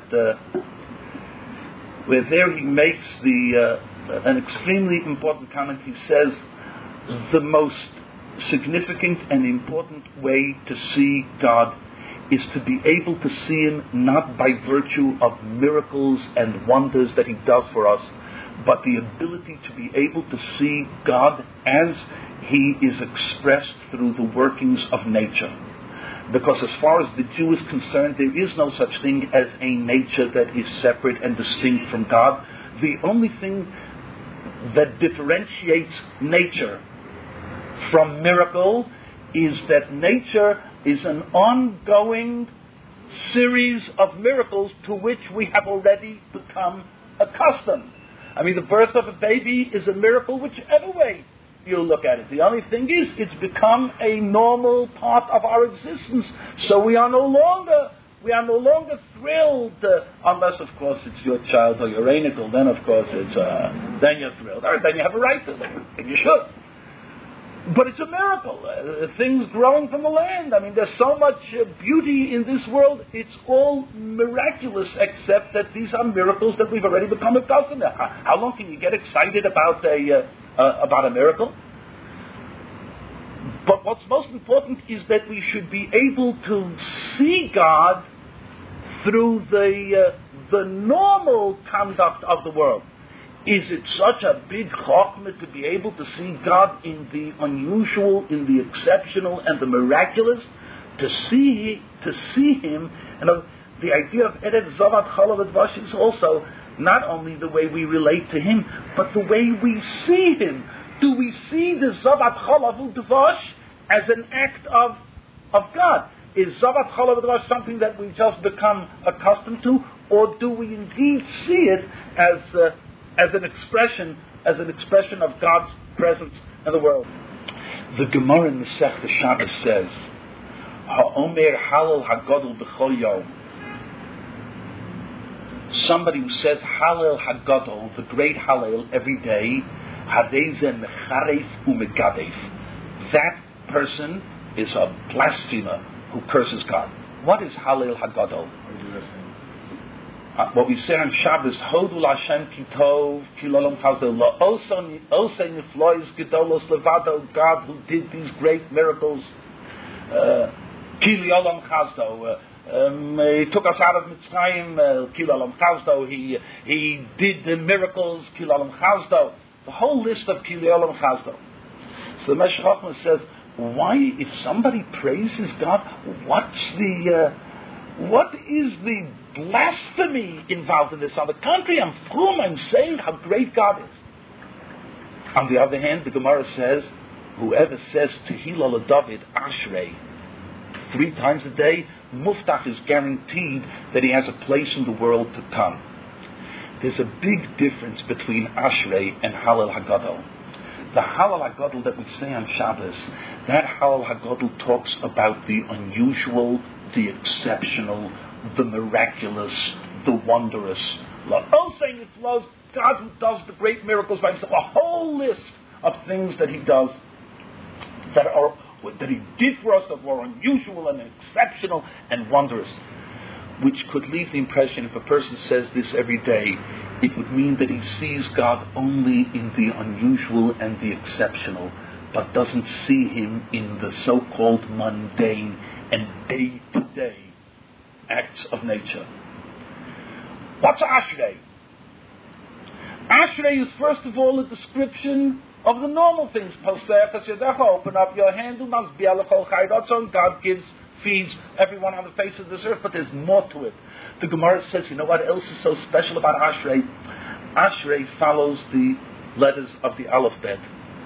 where there he makes an extremely important comment. He says, the most significant and important way to see God is to be able to see Him not by virtue of miracles and wonders that He does for us, but the ability to be able to see God as He is expressed through the workings of nature. Because as far as the Jew is concerned, there is no such thing as a nature that is separate and distinct from God. The only thing that differentiates nature from miracle is that nature is an ongoing series of miracles to which we have already become accustomed. I mean, the birth of a baby is a miracle whichever way you look at it. The only thing is, it's become a normal part of our existence. So we are no longer thrilled, unless of course it's your child or your anicle. Then of course it's then you're thrilled. All right, then you have a right to it, and you should. But it's a miracle. Things growing from the land. I mean, there's so much beauty in this world. It's all miraculous, except that these are miracles that we've already become accustomed to. How long can you get excited about a miracle? But what's most important is that we should be able to see God through the normal conduct of the world. Is it such a big chokmah to be able to see God in the unusual, in the exceptional, and the miraculous? To see Him, and the idea of Eretz Zavat Chalav Dvash is also not only the way we relate to Him, but the way we see Him. Do we see the Zavat Chalav Dvash as an act of God? Is Zavat Chalav Dvash something that we just become accustomed to, or do we indeed see it as an expression of God's presence in the world? The Gemara in Masechta Shabbos says, "Ha'omer Halal Hagadol b'chol yom." Somebody who says Halal Hagadol, the great Halal, every day, Hadeze mecharef umegadef. That person is a blasphemer who curses God. What is Halal Hagadol? What we say on Shabbos, Hodu Lashem Kitov, Kilolom Chazdol, Osen Niflois Gedolos Levado, God who did these great miracles, Kilolom Chazdo, He took us out of Mitzrayim, Kilolom Chazdo, He did the miracles, Kilolom Chazdo, the whole list of Kilolom Chazdo. So the Meshech Chochmah says, why, if somebody praises God, what is the blasphemy involved in this? On the contrary, I'm saying how great God is. On the other hand, the Gemara says, whoever says Tehillah LeDavid Ashrei 3 times a day, Muftach is guaranteed that he has a place in the world to come. There's a big difference between Ashrei and Halal Hagadol. The Halal Hagadol that we say on Shabbos, that Halal Hagadol talks about the unusual, the exceptional, the miraculous, the wondrous. Saying it flows, God who does the great miracles by Himself, a whole list of things that He does that He did for us that were unusual and exceptional and wondrous, which could leave the impression, if a person says this every day, it would mean that he sees God only in the unusual and the exceptional, but doesn't see Him in the so-called mundane and day-to-day acts of nature. What's Ashrei? Ashrei is first of all a description of the normal things. Open up your hand, God feeds everyone on the face of this earth, but there's more to it. The Gemara says, you know what else is so special about Ashrei? Ashrei follows the letters of the alphabet.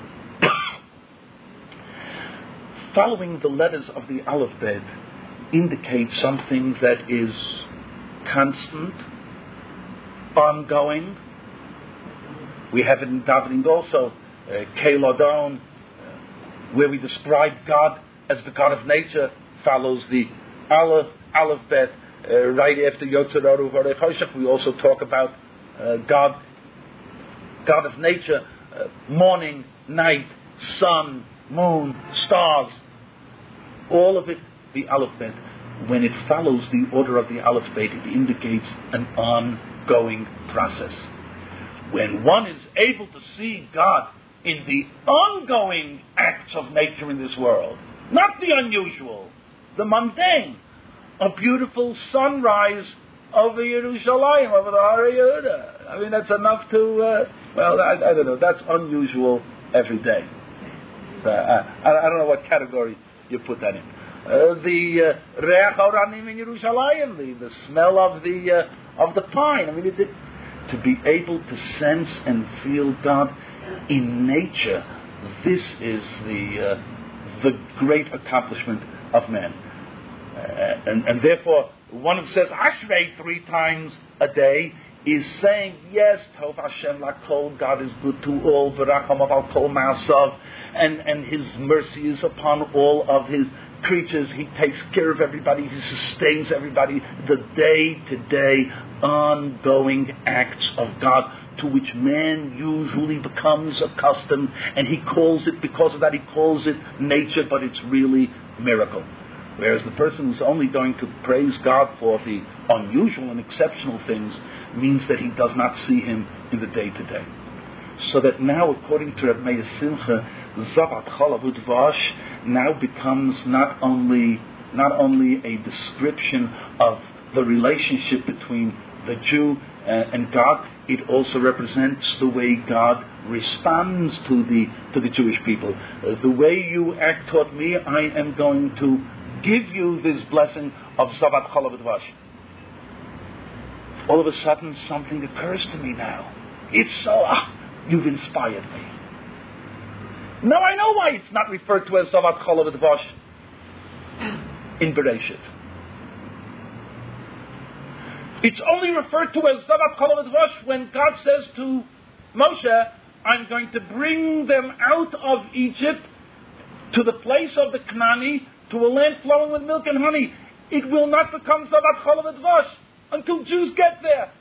Following the letters of the alphabet indicates something that is constant, ongoing. We have it in davening also, Keladon, where we describe God as the God of nature, follows the alphabet. Right after Yotzer Aru Varech Hoshech, we also talk about God of nature, morning, night, sun, moon, stars, all of it, the alphabet. When it follows the order of the alphabet, it indicates an ongoing process. When one is able to see God in the ongoing acts of nature in this world. Not the unusual, the mundane. A beautiful sunrise over Yerushalayim, over the Har Yehuda. I mean, that's enough to, I don't know, that's unusual every day. I don't know what category you put that in. The Reach Oranim in Yerushalayim, the smell of the pine. I mean, to be able to sense and feel God in nature, this is the great accomplishment of man. And therefore, one who says Ashrei 3 times a day is saying, yes, Tov Hashem Lakol, God is good to all, V'rachamav al kol ma'asav, and His mercy is upon all of His creatures. He takes care of everybody, He sustains everybody. The day-to-day, ongoing acts of God to which man usually becomes accustomed, and he calls it, because of that, he calls it nature, but it's really miracle. Whereas the person who's only going to praise God for the unusual and exceptional things means that he does not see Him in the day-to-day. So that now, according to Reb Meir Simcha, Zavat Chalav Udvash now becomes not only a description of the relationship between the Jew and God, it also represents the way God responds to the Jewish people. The way you act toward me, I am going to give you this blessing of Zavat Chalav Udvash. All of a sudden, something occurs to me now. It's so, you've inspired me. Now I know why it's not referred to as Zavat Chalav Udvash in Bereshit. It's only referred to as Zavat Chalav Udvash when God says to Moshe, I'm going to bring them out of Egypt to the place of the Knani, to a land flowing with milk and honey. It will not become Zavat Chalav Udvash until Jews get there.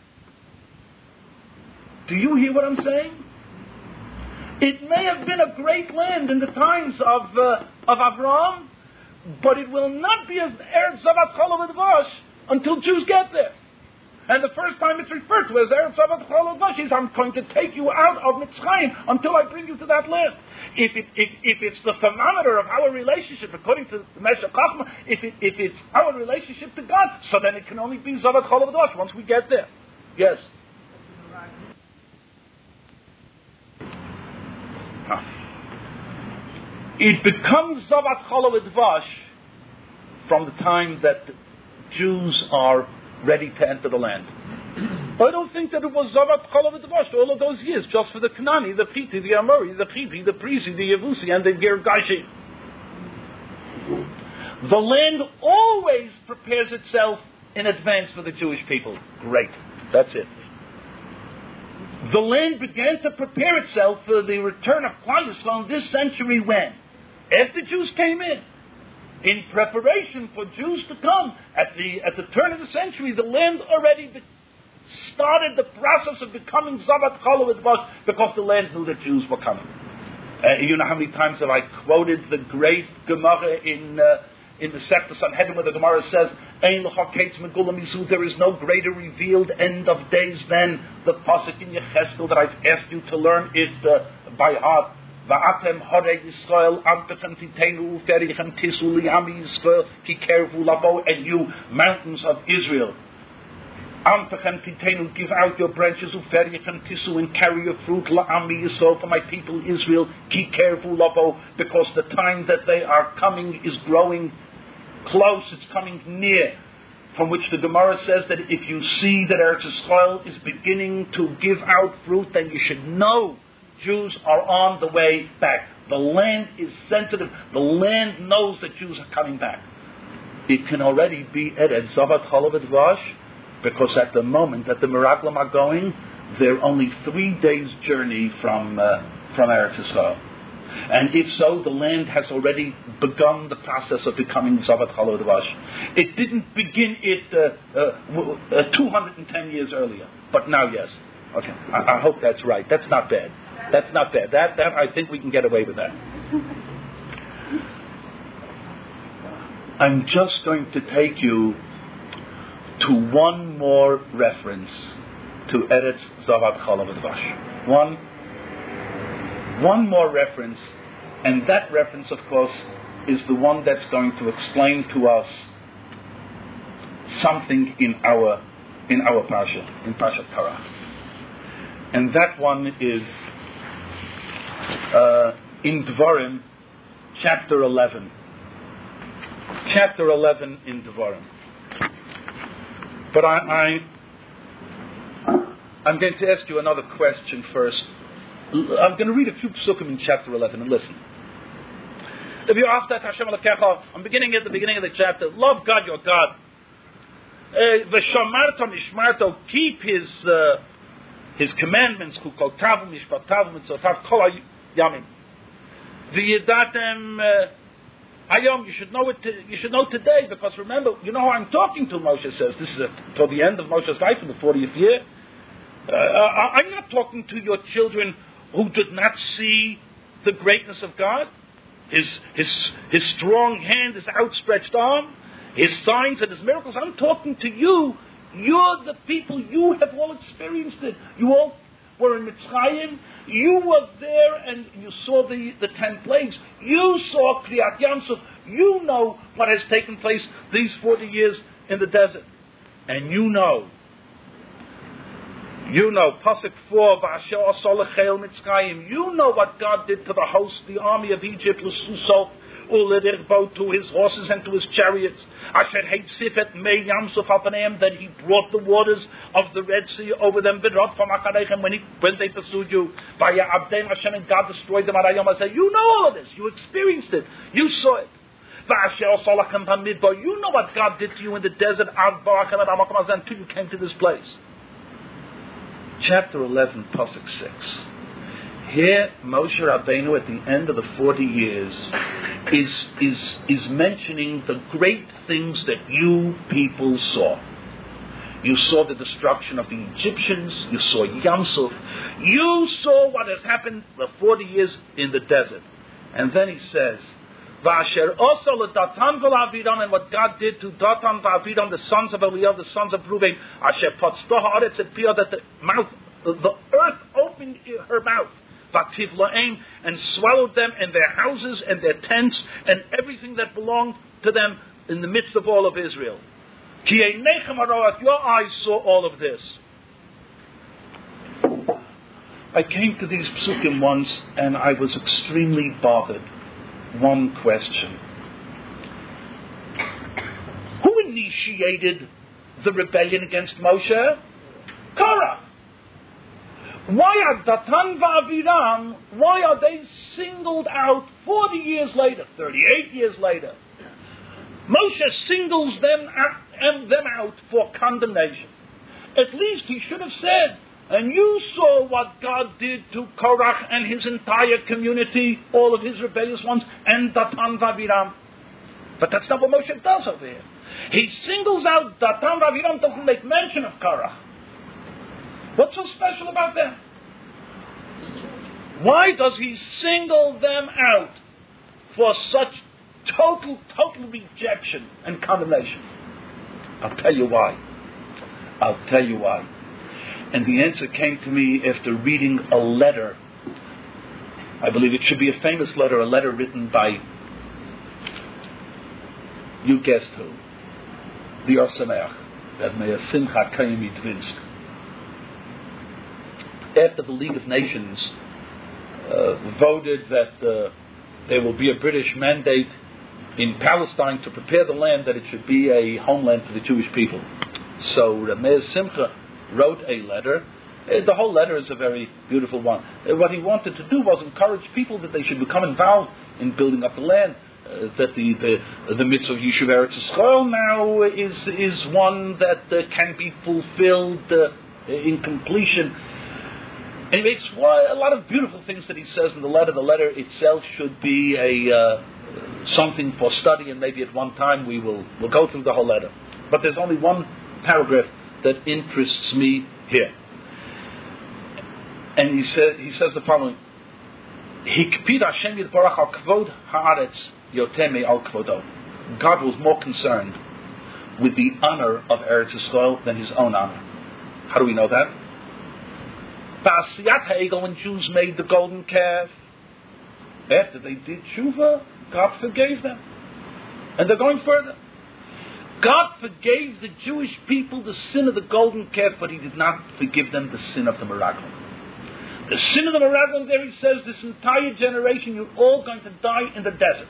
Do you hear what I'm saying? It may have been a great land in the times of Avraham, but it will not be as Eretz Zavat Chalav Udvash until Jews get there. And the first time it's referred to as Eretz Zavat Chalav Udvash is, I'm going to take you out of Mitzrayim until I bring you to that land. If it's the thermometer of our relationship, according to the Meshech Chachma, if it's our relationship to God, so then it can only be Zavat Chalav Udvash once we get there. Yes. It becomes Zavat Chalav Udvash from the time that Jews are ready to enter the land. I don't think that it was Zavat Chalav Udvash all of those years, just for the Knani, the Chiti, the Amori, the Chivi, the Prisi, the Yevusi, and the Girgashi. The land always prepares itself in advance for the Jewish people. Great. That's it. The land began to prepare itself for the return of Klal Yisrael in this century when? After Jews came in preparation for Jews to come, at the turn of the century, the land already started the process of becoming Zavat Chalav Udvash because the land knew that Jews were coming. You know how many times have I quoted the great Gemara in the Sefta Sanhedrin, where the Gemara says, Ein l'cha ketz megula mizu, there is no greater revealed end of days than the pasuk in Yecheskel that I've asked you to learn it by heart. Va'atem horei Yisrael antechem titenu uferichem tisu li'ami Yisrael ki kervu labo, and you mountains of Israel, antechem titenu, give out your branches uferichem tisu, and carry your fruit la'ami Yisrael, for my people Israel ki kervu labo, because the time that they are coming is growing close, it's coming near. From which the Gemara says that if you see that Eretz Yisrael is beginning to give out fruit, then you should know Jews are on the way back. The land is sensitive. The land knows that Jews are coming back. It can already be at Zavat Chalav Udvash, because at the moment that the Meraglim are going, they're only 3 days' journey from Eretz Yisrael. And if so, the land has already begun the process of becoming Zavat Chalav Udvash. It didn't begin it 210 years earlier, but now yes. Okay, I hope that's right. That's not bad. That's not bad. That I think we can get away with that. I'm just going to take you to one more reference to Eretz Zavat Chalav Udvash. One one more reference, and that reference, of course, is the one that's going to explain to us something in our parsha, in Parshat Korach. And that one is in Dvarim, chapter 11. Chapter 11 in Dvarim. But I'm going to ask you another question first. I'm going to read a few psukim in chapter 11 and listen. If you're after Hashem Elokecha, I'm beginning at the beginning of the chapter. Love God, your God. V'shamarto mishmarto, keep His commandments. Chukotav mishpatav mitzotav kol hayamim. V'yedatem hayom. You should know it. You should know today, because remember, you know who I'm talking to. Moshe says this is till the end of Moshe's life in the 40th year. I'm not talking to your children who did not see the greatness of God, His strong hand, His outstretched arm, His signs and His miracles. I'm talking to you. You're the people. You have all experienced it. You all were in Mitzrayim. You were there and you saw the 10 plagues. You saw Kriyat Yamsuf. You know what has taken place these 40 years in the desert. And you know, Pasuk 4, V'asher asol lecheil Mitzrayim. You know what God did to the host, the army of Egypt, L'susot, U'ledirbo, to his horses and to his chariots. Asher heitzifet mei Yamsuf al paneim, that He brought the waters of the Red Sea over them, V'rot from Achareichem, when they pursued you. V'ya'abdeim Hashem, and God destroyed them at Hayom Hazeh. You know all of this. You experienced it. You saw it. V'asher asol lachem b'midbar. You know what God did to you in the desert, Ad barachem ad hamakom hazeh, until you came to this place. Chapter 11, Pasuk 6. Here, Moshe Rabbeinu, at the end of the 40 years, is mentioning the great things that you people saw. You saw the destruction of the Egyptians. You saw Yamsuf. You saw what has happened the 40 years in the desert. And then he says, V'asher also l'Datan v'l'Aviram, and what God did to Datan v'Aviram, the sons of Eliyahu, the sons of Reuben, Asher patzto ha'aretz, it appeared that the earth opened her mouth, v'tiv la'im, and swallowed them and their houses and their tents and everything that belonged to them in the midst of all of Israel. Ki einechem haroat, your eyes saw all of this. I came to these psukim once and I was extremely bothered. One question. Who initiated the rebellion against Moshe? Korach. Why are Datan v'Aviram, why are they singled out 40 years later, 38 years later? Moshe singles them out for condemnation. At least he should have said, and you saw what God did to Korach and his entire community, all of his rebellious ones, and Datan v'Aviram. But that's not what Moshe does over here. He singles out Datan v'Aviram, doesn't make mention of Korach. What's so special about them? Why does he single them out for such total rejection and condemnation? I'll tell you why. And the answer came to me after reading a letter. I believe it should be a famous letter, a letter written by, you guessed who, the Or Sameach, that may a Simcha Kayimi Dvinsk. After the League of Nations voted that there will be a British mandate in Palestine to prepare the land, that it should be a homeland for the Jewish people. So Meir Simcha wrote a letter. The whole letter is a very beautiful one. What he wanted to do was encourage people that they should become involved in building up the land. That the mitzvah of Yishuv Eretz Yisrael now is one that can be fulfilled in completion. And he makes a lot of beautiful things that he says in the letter. The letter itself should be something for study, and maybe at one time we'll go through the whole letter. But there's only one paragraph that interests me here. And he says the following: Hikpid Hashem Yitbarach al kvod haaretz yoter al kvodo. God was more concerned with the honor of Eretz Yisrael than his own honor. How do we know that? Ba'asiyat ha'egel, when Jews made the golden calf, After they did tshuva, God forgave them. And they're going further. God forgave the Jewish people the sin of the golden calf, but He did not forgive them the sin of the Meraglim. The sin of the Meraglim, there He says, this entire generation, you're all going to die in the desert.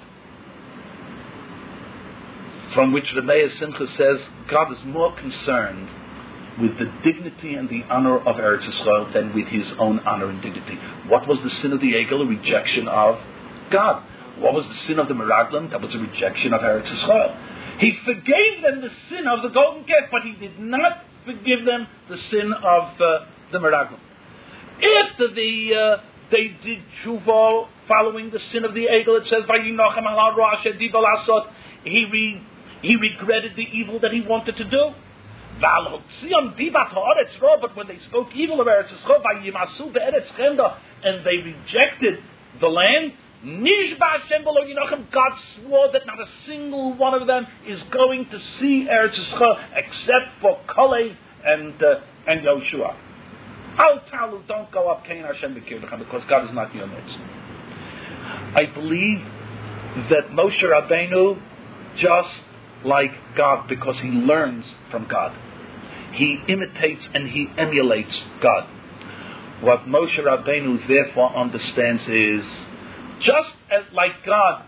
From which the Meir Simcha says, God is more concerned with the dignity and the honor of Eretz Yisrael than with His own honor and dignity. What was the sin of the Egel? A rejection of God. What was the sin of the Meraglim? That was a rejection of Eretz Yisrael. He forgave them the sin of the golden calf, but He did not forgive them the sin of the Meraglim. After they did tshuva following the sin of the Egel, it says, "Vayinochem al ha'ra asher dibal asot." He regretted the evil that he wanted to do. But when they spoke evil of Eretz Yisrael, and they rejected the land, God swore that not a single one of them is going to see Eretz Yisrael except for Kalev and Yoshua. Al Talu, don't go up Kain Hashem B'kirlechem, because God is not your midst. I believe that Moshe Rabbeinu, just like God, because he learns from God, he imitates and he emulates God. What Moshe Rabbeinu therefore understands is, just as like God,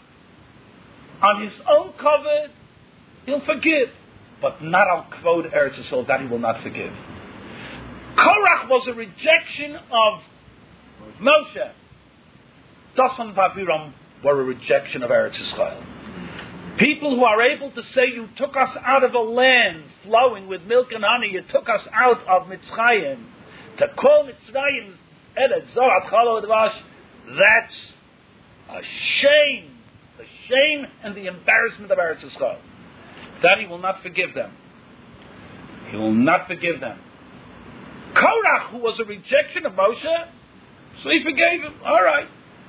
on his own covet, he'll forgive, but not al kvod Eretz Yisrael, that he will not forgive. Korach was a rejection of Moshe. Dasan v'Aviram were a rejection of Eretz Yisrael. People who are able to say, you took us out of a land flowing with milk and honey, you took us out of Mitzrayim, to call Mitzrayim Eretz Zorat Chalo Dvash, that's a shame. The shame and the embarrassment of Eretz Yisrael. That he will not forgive them. He will not forgive them. Korach, who was a rejection of Moshe, so he forgave him. All right.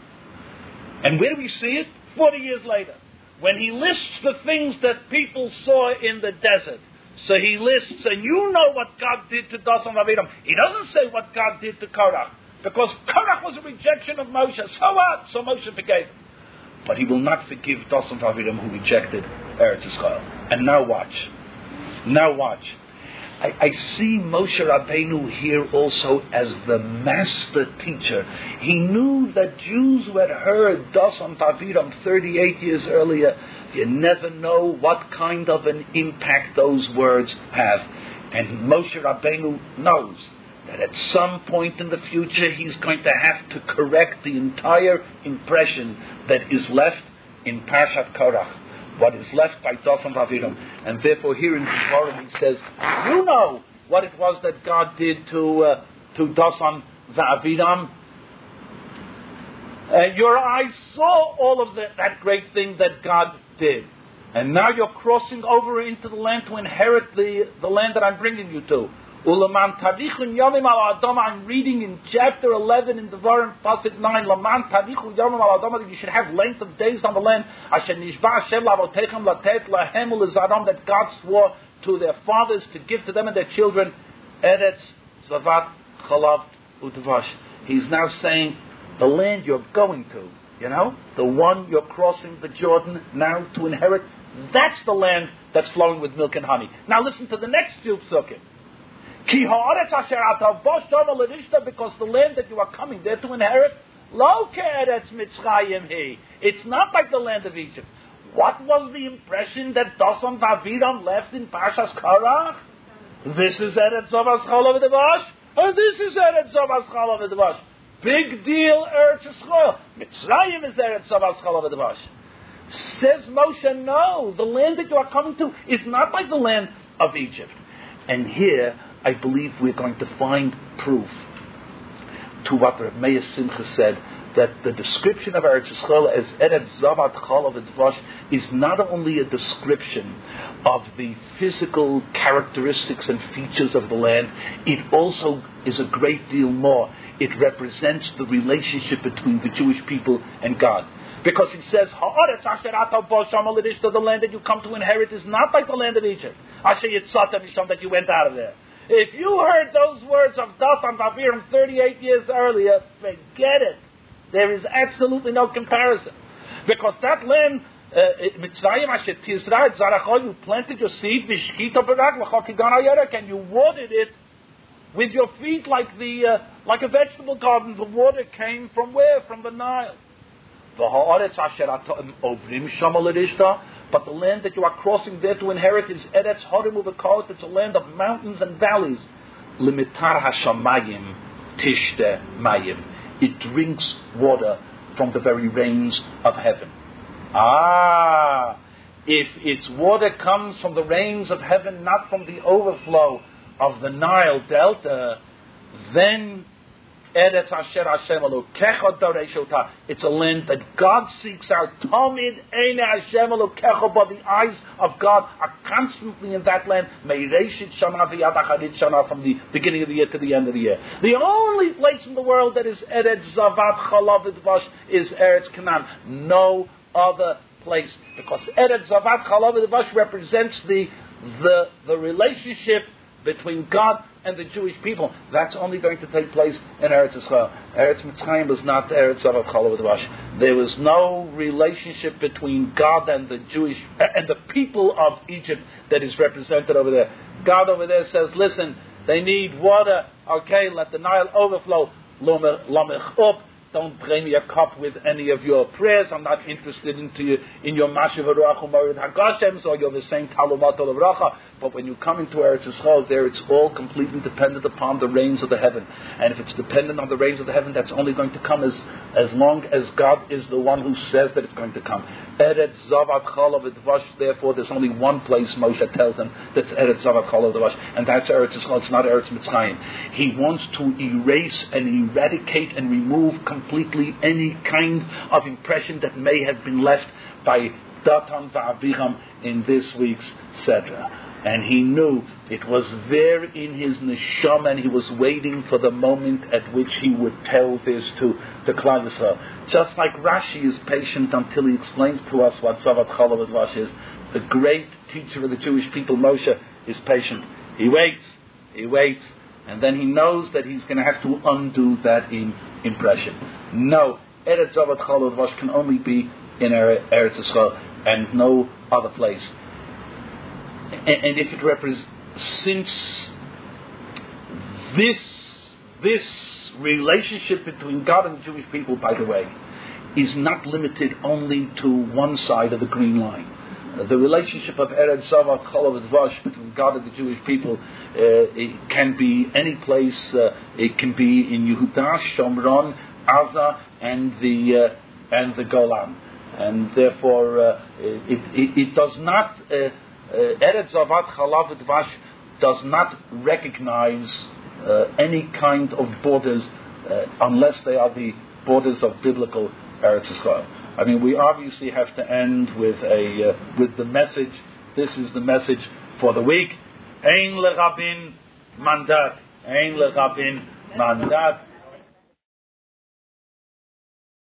And where do we see it? 40 years later. When he lists the things that people saw in the desert. So he lists, and you know what God did to Dasan v'Aviram. He doesn't say what God did to Korach. Because Korach was a rejection of Moshe. So what? So Moshe forgave him. But he will not forgive Dasan v'Aviram who rejected Eretz Yisrael. And now watch. Now watch. I see Moshe Rabbeinu here also as the master teacher. He knew that Jews who had heard Dasan v'Aviram 38 years earlier, you never know what kind of an impact those words have. And Moshe Rabbeinu knows that at some point in the future he's going to have to correct the entire impression that is left in Parshat Korach. What is left by Dasan v'Aviram. And therefore here in Dvarim he says, you know what it was that God did to Dasan v'Aviram. Your eyes saw all of that great thing that God did. And now you're crossing over into the land to inherit the land that I'm bringing you to. Ulaman tadichun yomim al adama. I'm reading in chapter 11 in Devarim, pasuk 9. Laman tadichun yomim al adama, that you should have length of days on the land. Asher nishba Hashem lavotechem latet lahem ulezaram, that God swore to their fathers to give to them and their children. Eretz zavat chalav udvash. He's now saying the land you're going to, the one you're crossing the Jordan now to inherit. That's the land that's flowing with milk and honey. Now listen to the next few psukim. Because the land that you are coming there to inherit, it's not like the land of Egypt. What was the impression that Dasan v'Aviram left in Parshas Korach? This is Eretz Zovas Chalav v'Dvash, or this is Eretz Zovas Chalav v'Dvash. Big deal, Eretz Yisrael. Mitzrayim is Eretz Zovas Chalav v'Dvash. Says Moshe, no, the land that you are coming to is not like the land of Egypt. And here, I believe we're going to find proof to what Rav Meir Simcha said, that the description of Eretz Yisrael as Eretz Zavat Chalav v'Dvash is not only a description of the physical characteristics and features of the land, it also is a great deal more. It represents the relationship between the Jewish people and God. Because he says, the land that you come to inherit is not like the land of Egypt. That you went out of there. If you heard those words of Dasan v'Aviram 38 years earlier, forget it. There is absolutely no comparison. Because that land, Mitzrayim Asher Tizra Zarachol, you planted your seed, Vishkita Barak L'Chokigan Ayerek, and you watered it with your feet like a vegetable garden. The water came from where? From the Nile. But the land that you are crossing there to inherit is Eretz Horim Uvekot. It's a land of mountains and valleys. Limitar Hashamayim Tishte Mayim. It drinks water from the very rains of heaven. If its water comes from the rains of heaven, not from the overflow of the Nile Delta, then Eretz Asher Hashem Elokecha Dareshota. It's a land that God seeks out. Tomid Eine Hashem Elokecha, but the eyes of God are constantly in that land. Meireshit Shana v'yad Acharit Shana, from the beginning of the year to the end of the year. The only place in the world that is Eretz Zavat Chalav V'Dvash is Eretz Canaan. No other place, because Eretz Zavat Chalav V'Dvash represents the relationship between God and the Jewish people. That's only going to take place in Eretz Yisrael. Eretz Mitzrayim was not Eretz Zavat Chalav V'Dvash. There was no relationship between God and the Jewish and the people of Egypt that is represented over there. God over there says, listen, they need water. Okay, let the Nile overflow. Lamech up. Don't drain me a cup with any of your prayers. I'm not interested in your Mashiv Ruach U'Morid HaGashem, so you're the same Talumat Olavracha. But when you come into Eretz Yisrael, there it's all completely dependent upon the rains of the heaven. And if it's dependent on the rains of the heaven, that's only going to come as long as God is the one who says that it's going to come. Eretz Zavat Chalav V'Dvash, therefore there's only one place Moshe tells them that's Eretz Zavat Chalav V'Dvash, and that's Eretz Yisrael. It's not Eretz Mitzrayim. He wants to erase and eradicate and remove completely any kind of impression that may have been left by Datan V'Aviram in this week's Sedra. And he knew it was there in his neshama, and he was waiting for the moment at which he would tell this to Klal Yisrael. Just like Rashi is patient until he explains to us what Zavat Chalav V'Dvash is, the great teacher of the Jewish people, Moshe, is patient. He waits, and then he knows that he's going to have to undo that impression. No, Eretz Zavat Chalav V'Dvash can only be in Eretz Yisrael and no other place. And if it represents, since this relationship between God and the Jewish people, by the way, is not limited only to one side of the green line. The relationship of Eretz Zavat Chalav V'Dvash between God and the Jewish people, it can be any place. It can be in Yehuda, Shomron, Aza, and the Golan, and therefore it does not. Eretz Zavat Chalav V'Dvash does not recognize any kind of borders unless they are the borders of biblical Eretz Yisrael. I mean, we obviously have to end with the message. This is the message for the week. Ein lerabin mandat. Ein lerabin mandat.